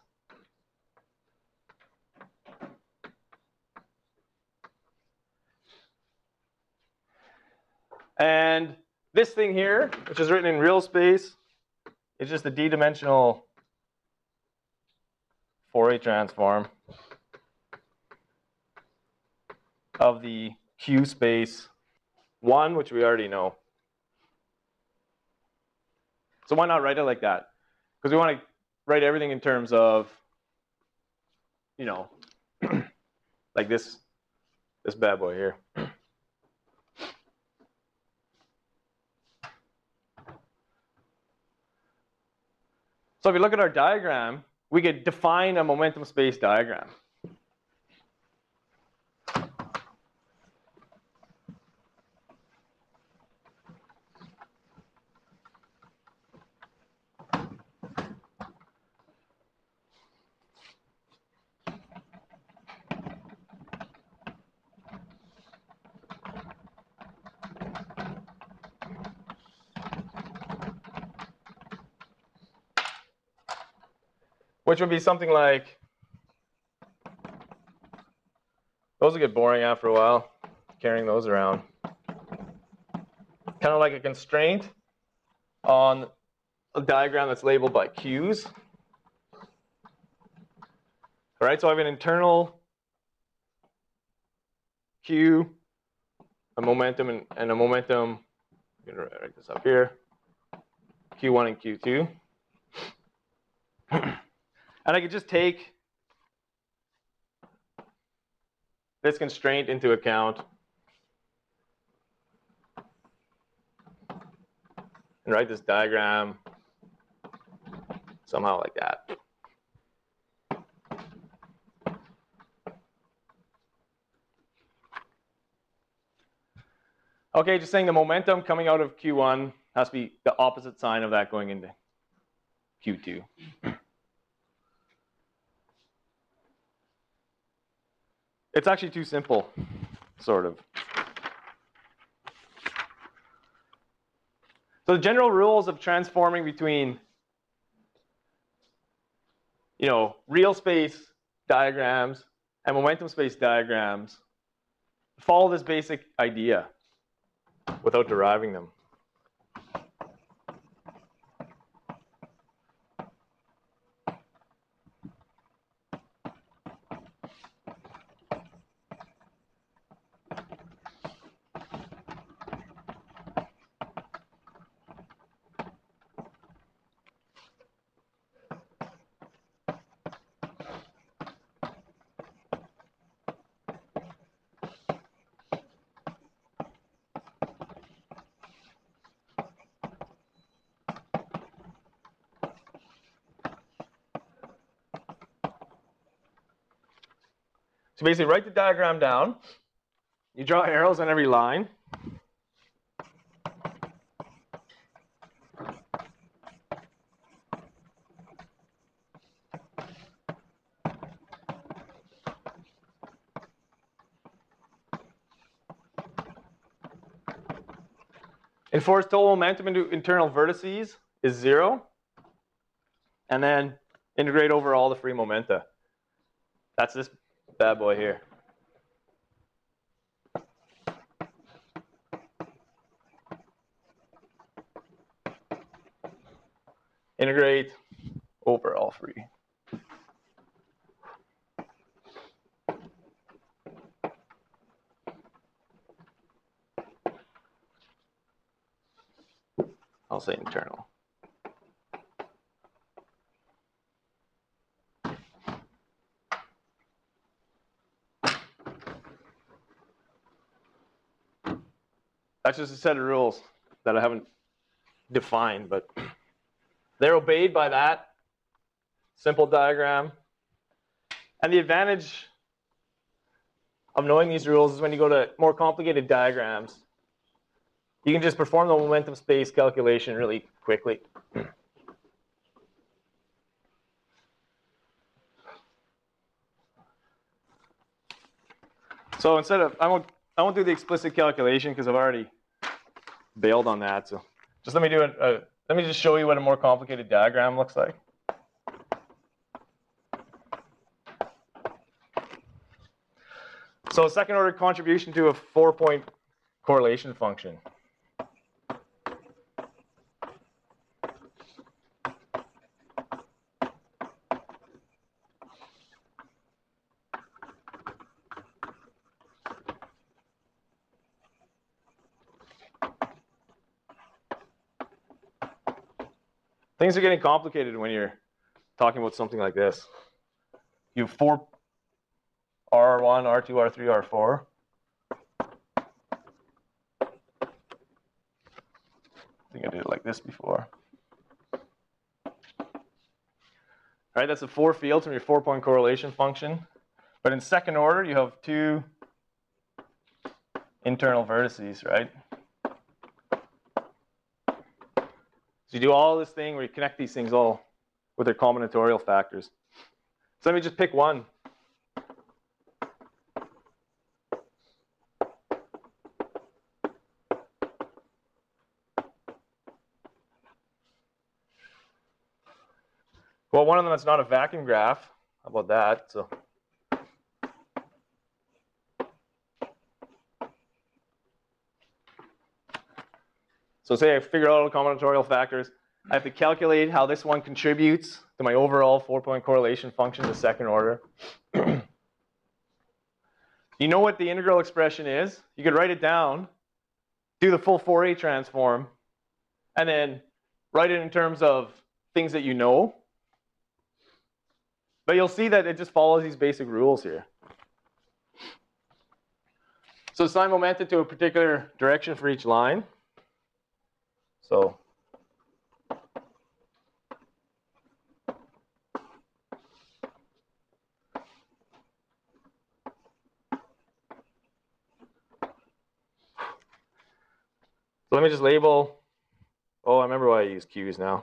And this thing here, which is written in real space, is just a d-dimensional Fourier transform of the Q space 1, which we already know. So why not write it like that? Because we want to write everything in terms of, you know, like this bad boy here. So if you look at our diagram, we could define a momentum space diagram. Which would be something like, those will get boring after a while, carrying those around. Kind of like a constraint on a diagram that's labeled by Q's. All right, so I have an internal Q, a momentum, and a momentum. I'm going to write this up here, Q1 and Q2. And I could just take this constraint into account and write this diagram somehow like that. Okay, just saying the momentum coming out of Q1 has to be the opposite sign of that going into Q2. It's actually too simple, sort of. So the general rules of transforming between, you know, real space diagrams and momentum space diagrams follow this basic idea without deriving them. So basically write the diagram down. You draw arrows on every line. Enforce total momentum into internal vertices is 0. And then integrate over all the free momenta. That's this bad boy here. Integrate over all free. I'll say internal. That's just a set of rules that I haven't defined, but they're obeyed by that simple diagram. And the advantage of knowing these rules is when you go to more complicated diagrams, you can just perform the momentum space calculation really quickly. So instead of, I won't do the explicit calculation because I've already bailed on that. So just let me do let me just show you what a more complicated diagram looks like. So a second order contribution to a 4-point correlation function. Things are getting complicated when you're talking about something like this. You have 4 R1, R2, R3, R4. I think I did it like this before. All right, that's the 4 fields from your 4-point correlation function. But in second order, you have 2 internal vertices, right? So you do all this thing where you connect these things all with their combinatorial factors. So let me just pick one. Well, one of them is not a vacuum graph. How about that? So say I figure out all the combinatorial factors. I have to calculate how this one contributes to my overall 4-point correlation function to second order. You know what the integral expression is? You could write it down, do the full Fourier transform, and then write it in terms of things that you know. But you'll see that it just follows these basic rules here. So assign momenta to a particular direction for each line. So let me just label. Oh, I remember why I use Q's now.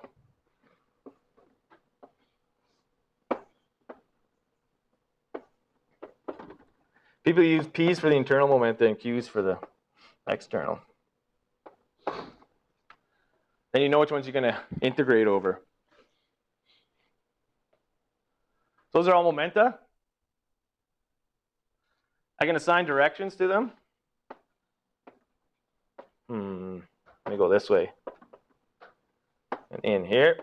People use P's for the internal momenta and Q's for the external. Then you know which ones you're going to integrate over. Those are all momenta. I can assign directions to them. Let me go this way. And in here.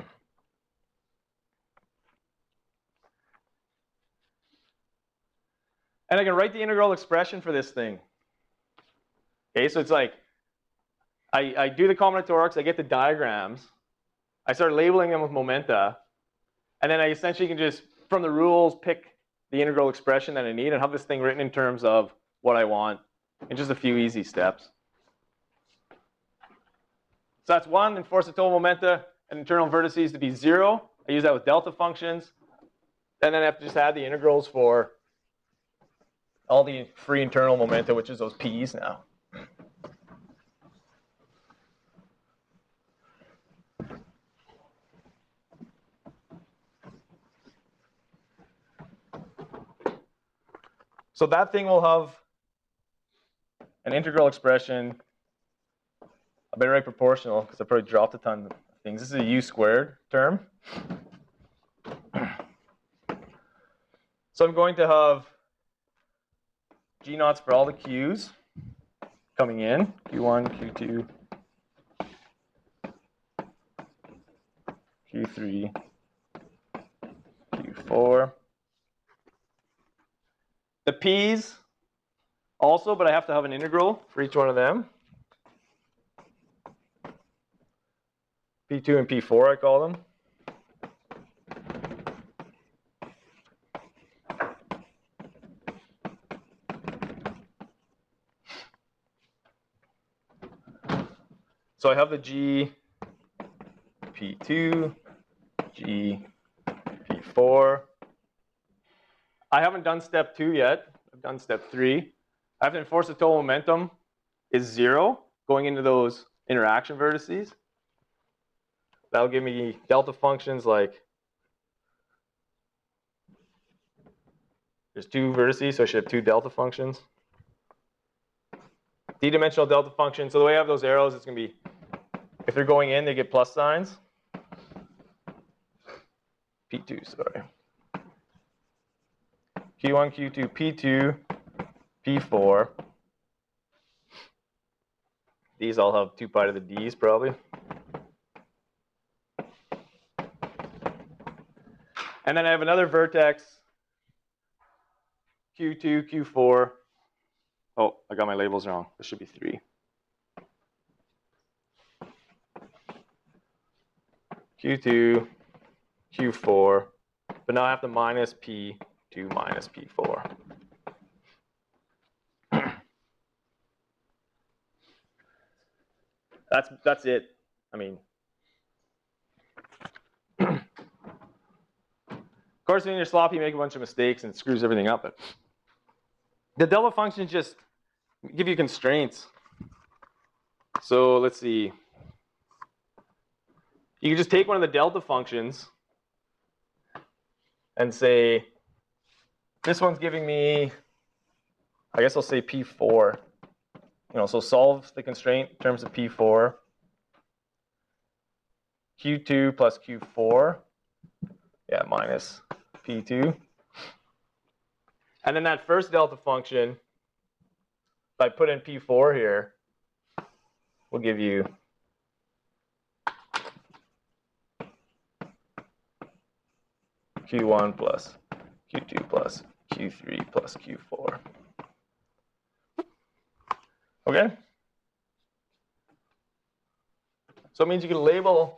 And I can write the integral expression for this thing. Okay, so it's like, I do the combinatorics, I get the diagrams, I start labeling them with momenta, and then I essentially can just, from the rules, pick the integral expression that I need and have this thing written in terms of what I want in just a few easy steps. So that's 1, enforce the total momenta and internal vertices to be 0. I use that with delta functions. And then I have to just add the integrals for all the free internal momenta, which is those P's now. So that thing will have an integral expression, a bit right proportional, because I probably dropped a ton of things. This is a u squared term. So I'm going to have G naughts for all the Q's coming in, Q1, Q2, Q3, Q4. The P's also, but I have to have an integral for each one of them. P2 and P4, I call them. So I have the G P2, G P4. I haven't done step 2 yet. I've done step 3. I have to enforce the total momentum is 0 going into those interaction vertices. That'll give me delta functions like, there's 2 vertices, so I should have 2 delta functions. D-dimensional delta function. So the way I have those arrows, it's going to be, if they're going in, they get plus signs. P2, sorry. Q1, Q2, P2, P4. These all have 2 pi to the d's probably. And then I have another vertex, Q2, Q4. Oh, I got my labels wrong. This should be 3. Q2, Q4. But now I have to minus P2 minus P4. That's it. I mean, of course, when you're sloppy, you make a bunch of mistakes and it screws everything up. But the delta functions just give you constraints. So let's see. You can just take one of the delta functions and say, this one's giving me, I guess I'll say P4. You know, so solve the constraint in terms of P4. Q2 plus Q4, yeah, minus P2. And then that first delta function, if I put in P4 here, will give you Q1 plus Q2 plus Q3 plus Q4. Okay? So it means you can label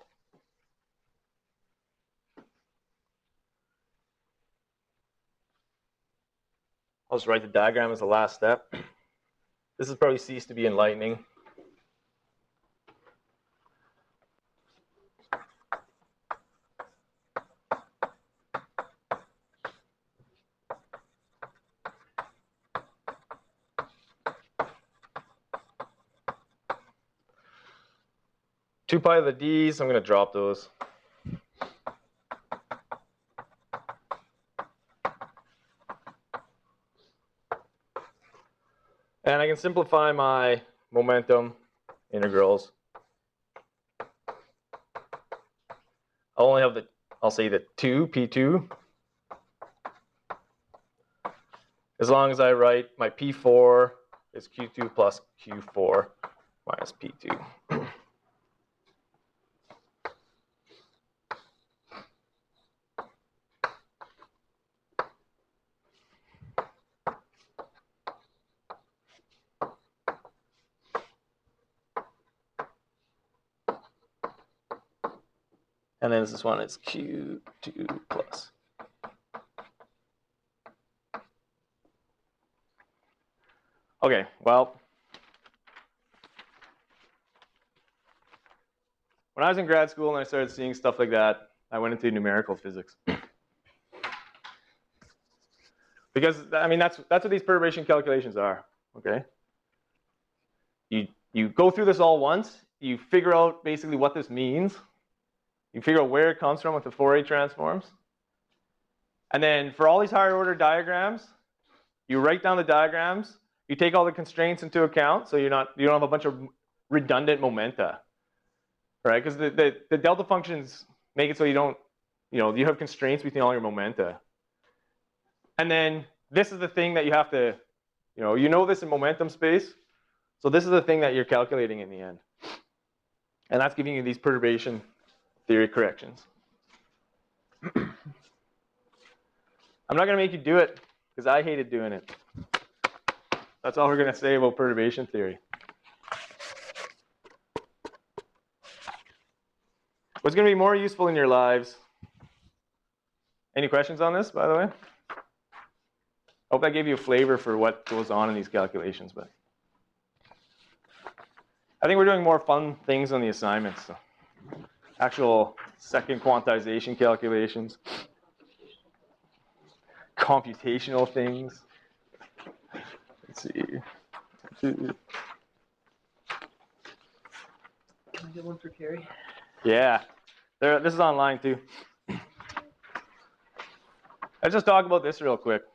I'll just write the diagram as the last step. This has probably ceased to be enlightening. Two pi to the d's, I'm going to drop those. And I can simplify my momentum integrals. I'll only have the, I'll say the 2, P2. As long as I write my P4 is Q2 plus Q4 minus P2. And then this one is Q2 plus. Okay, well, when I was in grad school and I started seeing stuff like that, I went into numerical physics. Because, I mean, that's what these perturbation calculations are, okay? You go through this all once, you figure out basically what this means, you figure out where it comes from with the Fourier transforms, and then for all these higher order diagrams, you write down the diagrams, you take all the constraints into account, so you don't have a bunch of redundant momenta, right? Because the delta functions make it so you have constraints between all your momenta. And then this is the thing that you have to, you know this in momentum space. So this is the thing that you're calculating in the end. And that's giving you these perturbation theory corrections. I'm not going to make you do it because I hated doing it. That's all we're going to say about perturbation theory. What's going to be more useful in your lives? Any questions on this, by the way? I hope that gave you a flavor for what goes on in these calculations, but I think we're doing more fun things on the assignments. So actual second quantization calculations, computational things. Let's see.
Can I get one for Carrie?
Yeah, this is online too. Let's just talk about this real quick.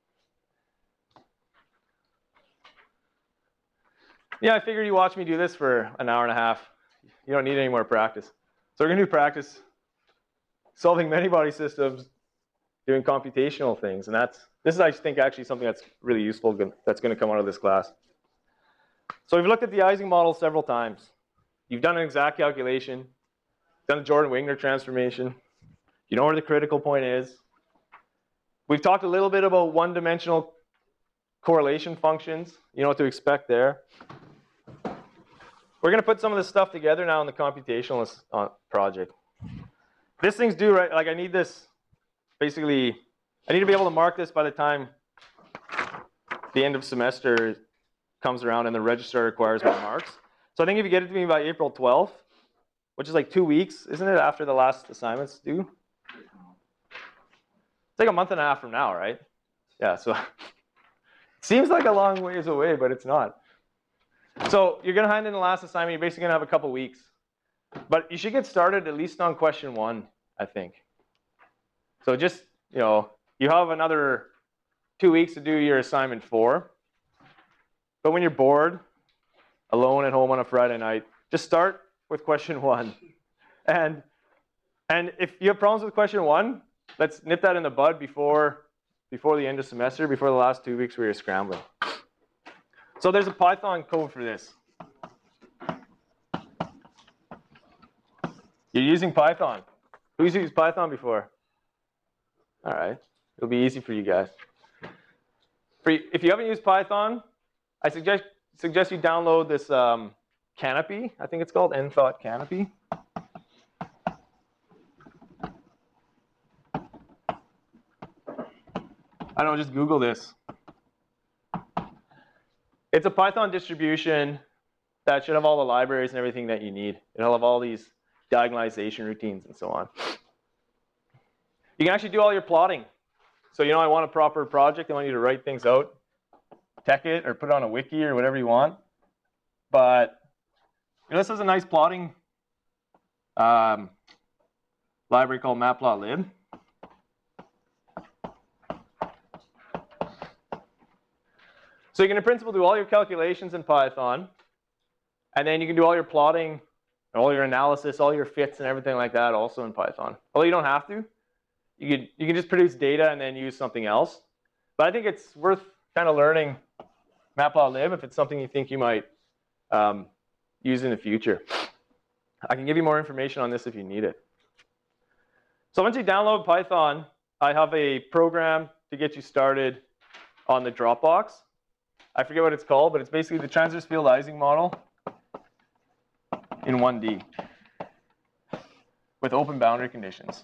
Yeah, I figured you watch me do this for an hour and a half. You don't need any more practice. So we're going to do practice solving many-body systems, doing computational things. And this is, I think, actually something that's really useful that's going to come out of this class. So we've looked at the Ising model several times. You've done an exact calculation, done a Jordan-Wigner transformation. You know where the critical point is. We've talked a little bit about one-dimensional correlation functions. You know what to expect there. We're going to put some of this stuff together now in the computationalist project. This thing's due, right? Like I need this, basically, I need to be able to mark this by the time the end of semester comes around and the registrar requires my marks. So I think if you get it to me by April 12th, which is like 2 weeks, isn't it, after the last assignment's due? It's like a month and a half from now, right? Yeah, so it seems like a long ways away, but it's not. So you're going to hand in the last assignment. You're basically going to have a couple weeks. But you should get started at least on question 1, I think. So just, you have another 2 weeks to do your assignment 4. But when you're bored, alone at home on a Friday night, just start with question 1. And if you have problems with question 1, let's nip that in the bud before the end of semester, before the last 2 weeks where you're scrambling. So there's a Python code for this. You're using Python. Who's used Python before? All right. It'll be easy for you guys. If you haven't used Python, I suggest you download this Canopy. I think it's called Nthought Canopy. I don't know, just Google this. It's a Python distribution that should have all the libraries and everything that you need. It'll have all these diagonalization routines and so on. You can actually do all your plotting. So I want a proper project. I want you to write things out, tech it, or put it on a wiki or whatever you want. But this is a nice plotting library called Matplotlib. So you can, in principle, do all your calculations in Python, and then you can do all your plotting, all your analysis, all your fits and everything like that also in Python. Although you don't have to. You can just produce data and then use something else. But I think it's worth kind of learning Matplotlib if it's something you think you might use in the future. I can give you more information on this if you need it. So once you download Python, I have a program to get you started on the Dropbox. I forget what it's called, but it's basically the transverse field Ising model in 1D with open boundary conditions.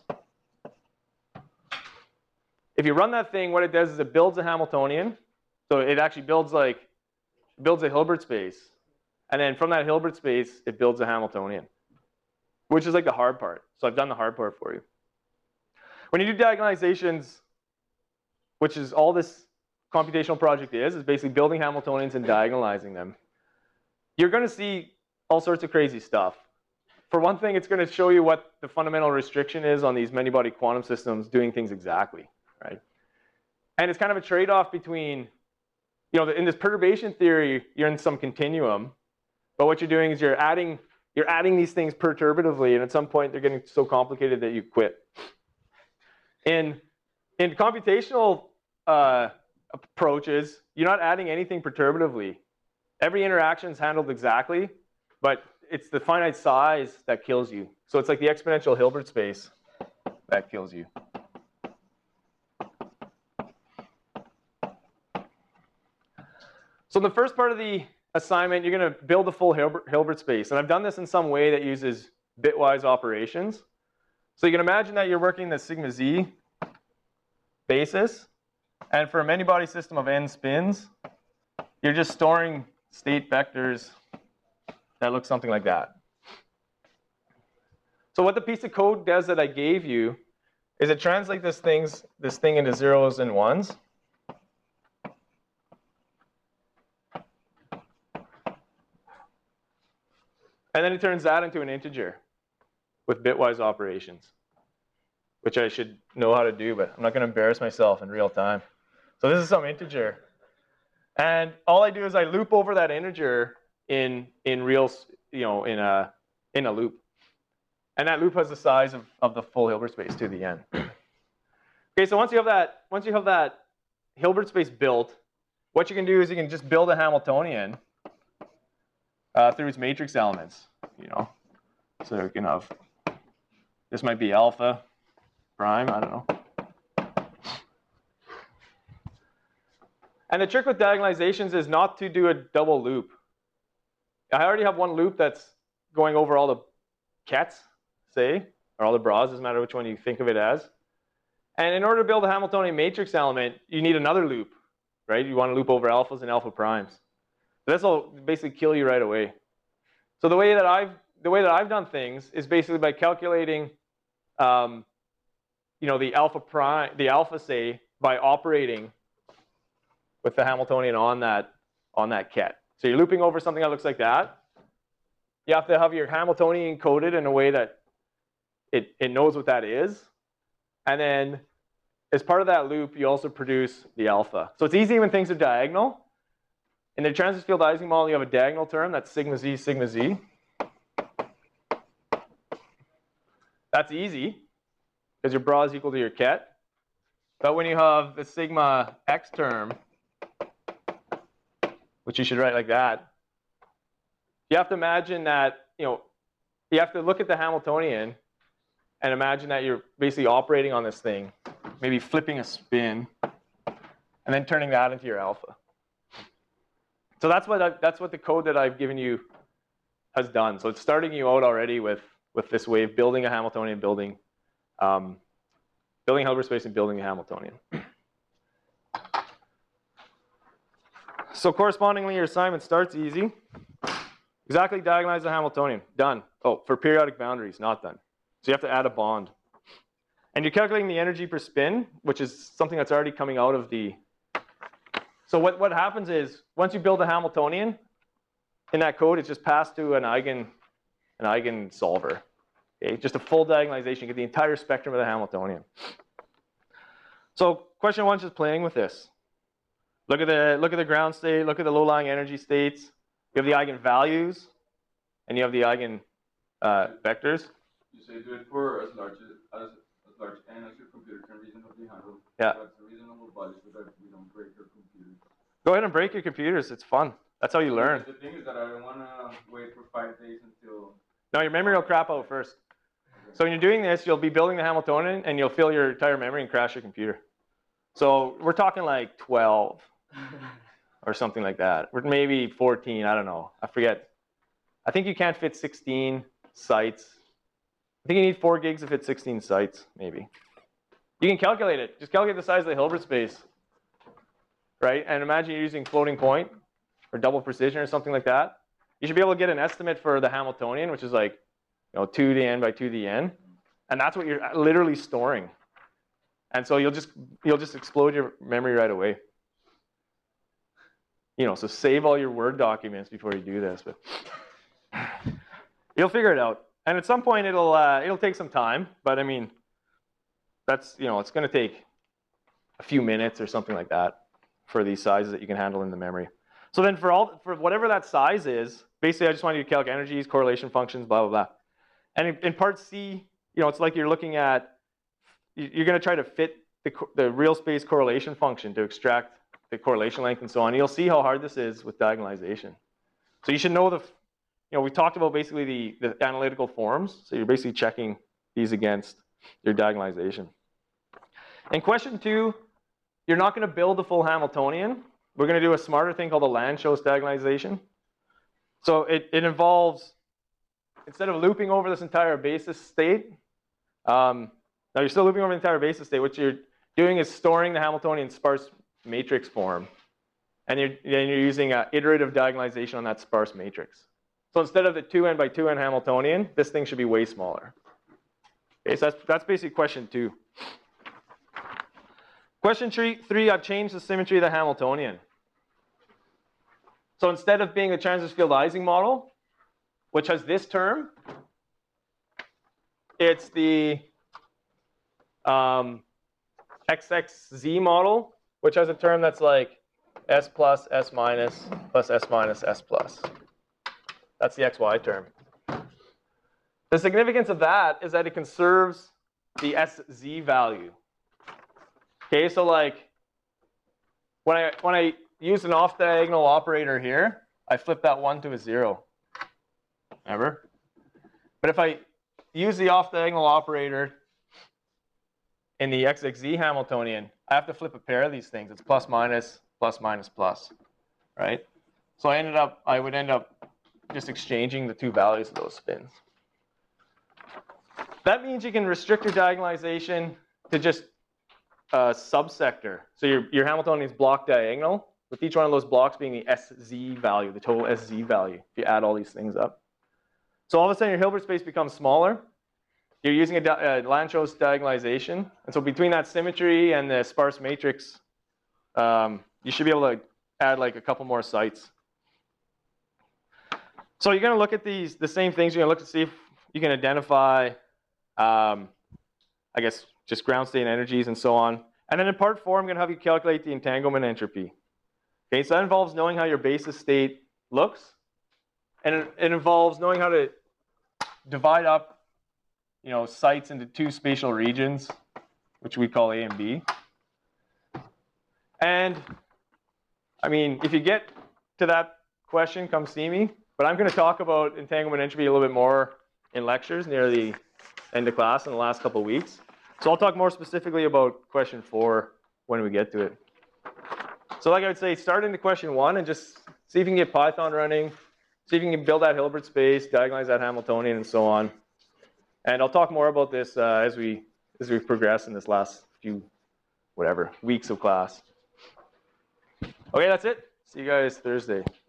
If you run that thing, what it does is it builds a Hamiltonian. So it actually builds a Hilbert space. And then from that Hilbert space, it builds a Hamiltonian, which is like the hard part. So I've done the hard part for you. When you do diagonalizations, which is all this computational project is basically building Hamiltonians and diagonalizing them. You're going to see all sorts of crazy stuff. For one thing, it's going to show you what the fundamental restriction is on these many-body quantum systems doing things exactly, right? And it's kind of a trade-off between, you know, in this perturbation theory, you're in some continuum, but what you're doing is you're adding these things perturbatively, and at some point they're getting so complicated that you quit. In computational approaches, you're not adding anything perturbatively. Every interaction is handled exactly, but it's the finite size that kills you. So it's like the exponential Hilbert space that kills you. So the first part of the assignment, you're going to build a full Hilbert space. And I've done this in some way that uses bitwise operations. So you can imagine that you're working the sigma z basis. And for a many-body system of n spins, you're just storing state vectors that look something like that. So what the piece of code does that I gave you is it translates this thing into zeros and ones. And then it turns that into an integer with bitwise operations, which I should know how to do, but I'm not going to embarrass myself in real time. So this is some integer. And all I do is I loop over that integer in real, you know, in a loop. And that loop has the size of the full Hilbert space to the n. Okay, so once you have that Hilbert space built, what you can do is you can just build a Hamiltonian through its matrix elements, you know. So you can have, this might be alpha prime, I don't know. And the trick with diagonalizations is not to do a double loop. I already have one loop that's going over all the kets, say, or all the bras, doesn't matter which one you think of it as. And in order to build a Hamiltonian matrix element, you need another loop, right? You want to loop over alphas and alpha primes. This will basically kill you right away. So the way that I've done things is basically by calculating, you know, the alpha say by operating with the Hamiltonian on that ket. So you're looping over something that looks like that. You have to have your Hamiltonian coded in a way that it knows what that is, and then as part of that loop, you also produce the alpha. So it's easy when things are diagonal. In the transverse field Ising model, you have a diagonal term, that's sigma z, sigma z. That's easy, because your bra is equal to your ket. But when you have the sigma x term, which you should write like that, you have to imagine that, you know, you have to look at the Hamiltonian and imagine that you're basically operating on this thing, maybe flipping a spin, and then turning that into your alpha. So that's what the code that I've given you has done. So it's starting you out already with this way of building a Hamiltonian, building Hilbert space and building a Hamiltonian. So correspondingly, your assignment starts easy. Exactly diagonalize the Hamiltonian. Done. Oh, for periodic boundaries, not done. So you have to add a bond. And you're calculating the energy per spin, which is something that's already coming out of the... So what happens is, once you build a Hamiltonian, in that code, it's just passed to an eigen solver. Okay? Just a full diagonalization. You get the entire spectrum of the Hamiltonian. So question one is just playing with this. Look at the ground state, look at the low-lying energy states. You have the eigenvalues, and you have the eigen vectors.
You say do it for as large n as your computer can reasonably handle.
Yeah.
That's a reasonable value so that we don't break your computers.
Go ahead and break your computers. It's fun. That's how you learn.
The thing is that I don't want to wait for 5 days until...
No, your memory will crap out first. Okay. So when you're doing this, you'll be building the Hamiltonian, and you'll fill your entire memory and crash your computer. So we're talking like 12 or something like that. Or maybe 14, I don't know. I forget. I think you can't fit 16 sites. I think you need 4 gigs to fit 16 sites, maybe. You can calculate it. Just calculate the size of the Hilbert space, right? And imagine you're using floating point or double precision or something like that. You should be able to get an estimate for the Hamiltonian, which is like, you know, 2 to the n by 2 to the n. And that's what you're literally storing. And so you'll just explode your memory right away. So save all your Word documents before you do this, but you'll figure it out. And at some point it'll take some time, but I mean, that's, it's going to take a few minutes or something like that for these sizes that you can handle in the memory. So then for whatever that size is, basically I just want you to calculate energies, correlation functions, blah, blah, blah. And in part C, it's like you're looking at, you're going to try to fit the real space correlation function to extract the correlation length and so on. You'll see how hard this is with diagonalization. So you should know we talked about basically the analytical forms. So you're basically checking these against your diagonalization. In question 2, you're not going to build the full Hamiltonian. We're going to do a smarter thing called a Lanczos diagonalization. So it involves, instead of looping over this entire basis state, now you're still looping over the entire basis state. What you're doing is storing the Hamiltonian sparse matrix form. And you're using iterative diagonalization on that sparse matrix. So instead of the 2n by 2n Hamiltonian, this thing should be way smaller. Okay, so that's basically question 2. Question 3, I've changed the symmetry of the Hamiltonian. So instead of being the transverse field Ising model, which has this term, it's the XXZ model, which has a term that's like S plus, S minus, plus S minus, S plus. That's the XY term. The significance of that is that it conserves the SZ value. Okay, so like when I use an off-diagonal operator here, I flip that 1 to a 0. Remember? But if I use the off-diagonal operator in the XXZ Hamiltonian, I have to flip a pair of these things. It's plus minus, plus minus, plus, right? So I would end up just exchanging the two values of those spins. That means you can restrict your diagonalization to just a subsector. So your Hamiltonian is block diagonal, with each one of those blocks being the SZ value, the total SZ value, if you add all these things up. So all of a sudden your Hilbert space becomes smaller. You're using a Lanczos diagonalization. And so between that symmetry and the sparse matrix, you should be able to add like a couple more sites. So you're going to look at the same things. You're going to look to see if you can identify, I guess, just ground state energies and so on. And then in part 4, I'm going to have you calculate the entanglement entropy. Okay, so that involves knowing how your basis state looks. And it involves knowing how to divide up sites into 2 spatial regions, which we call A and B. And I mean, if you get to that question, come see me. But I'm going to talk about entanglement entropy a little bit more in lectures near the end of class in the last couple of weeks. So I'll talk more specifically about question 4 when we get to it. So like I would say, start into question 1 and just see if you can get Python running, see if you can build that Hilbert space, diagonalize that Hamiltonian, and so on. And I'll talk more about this as we progress in this last few weeks of class. Okay, that's it. See you guys Thursday.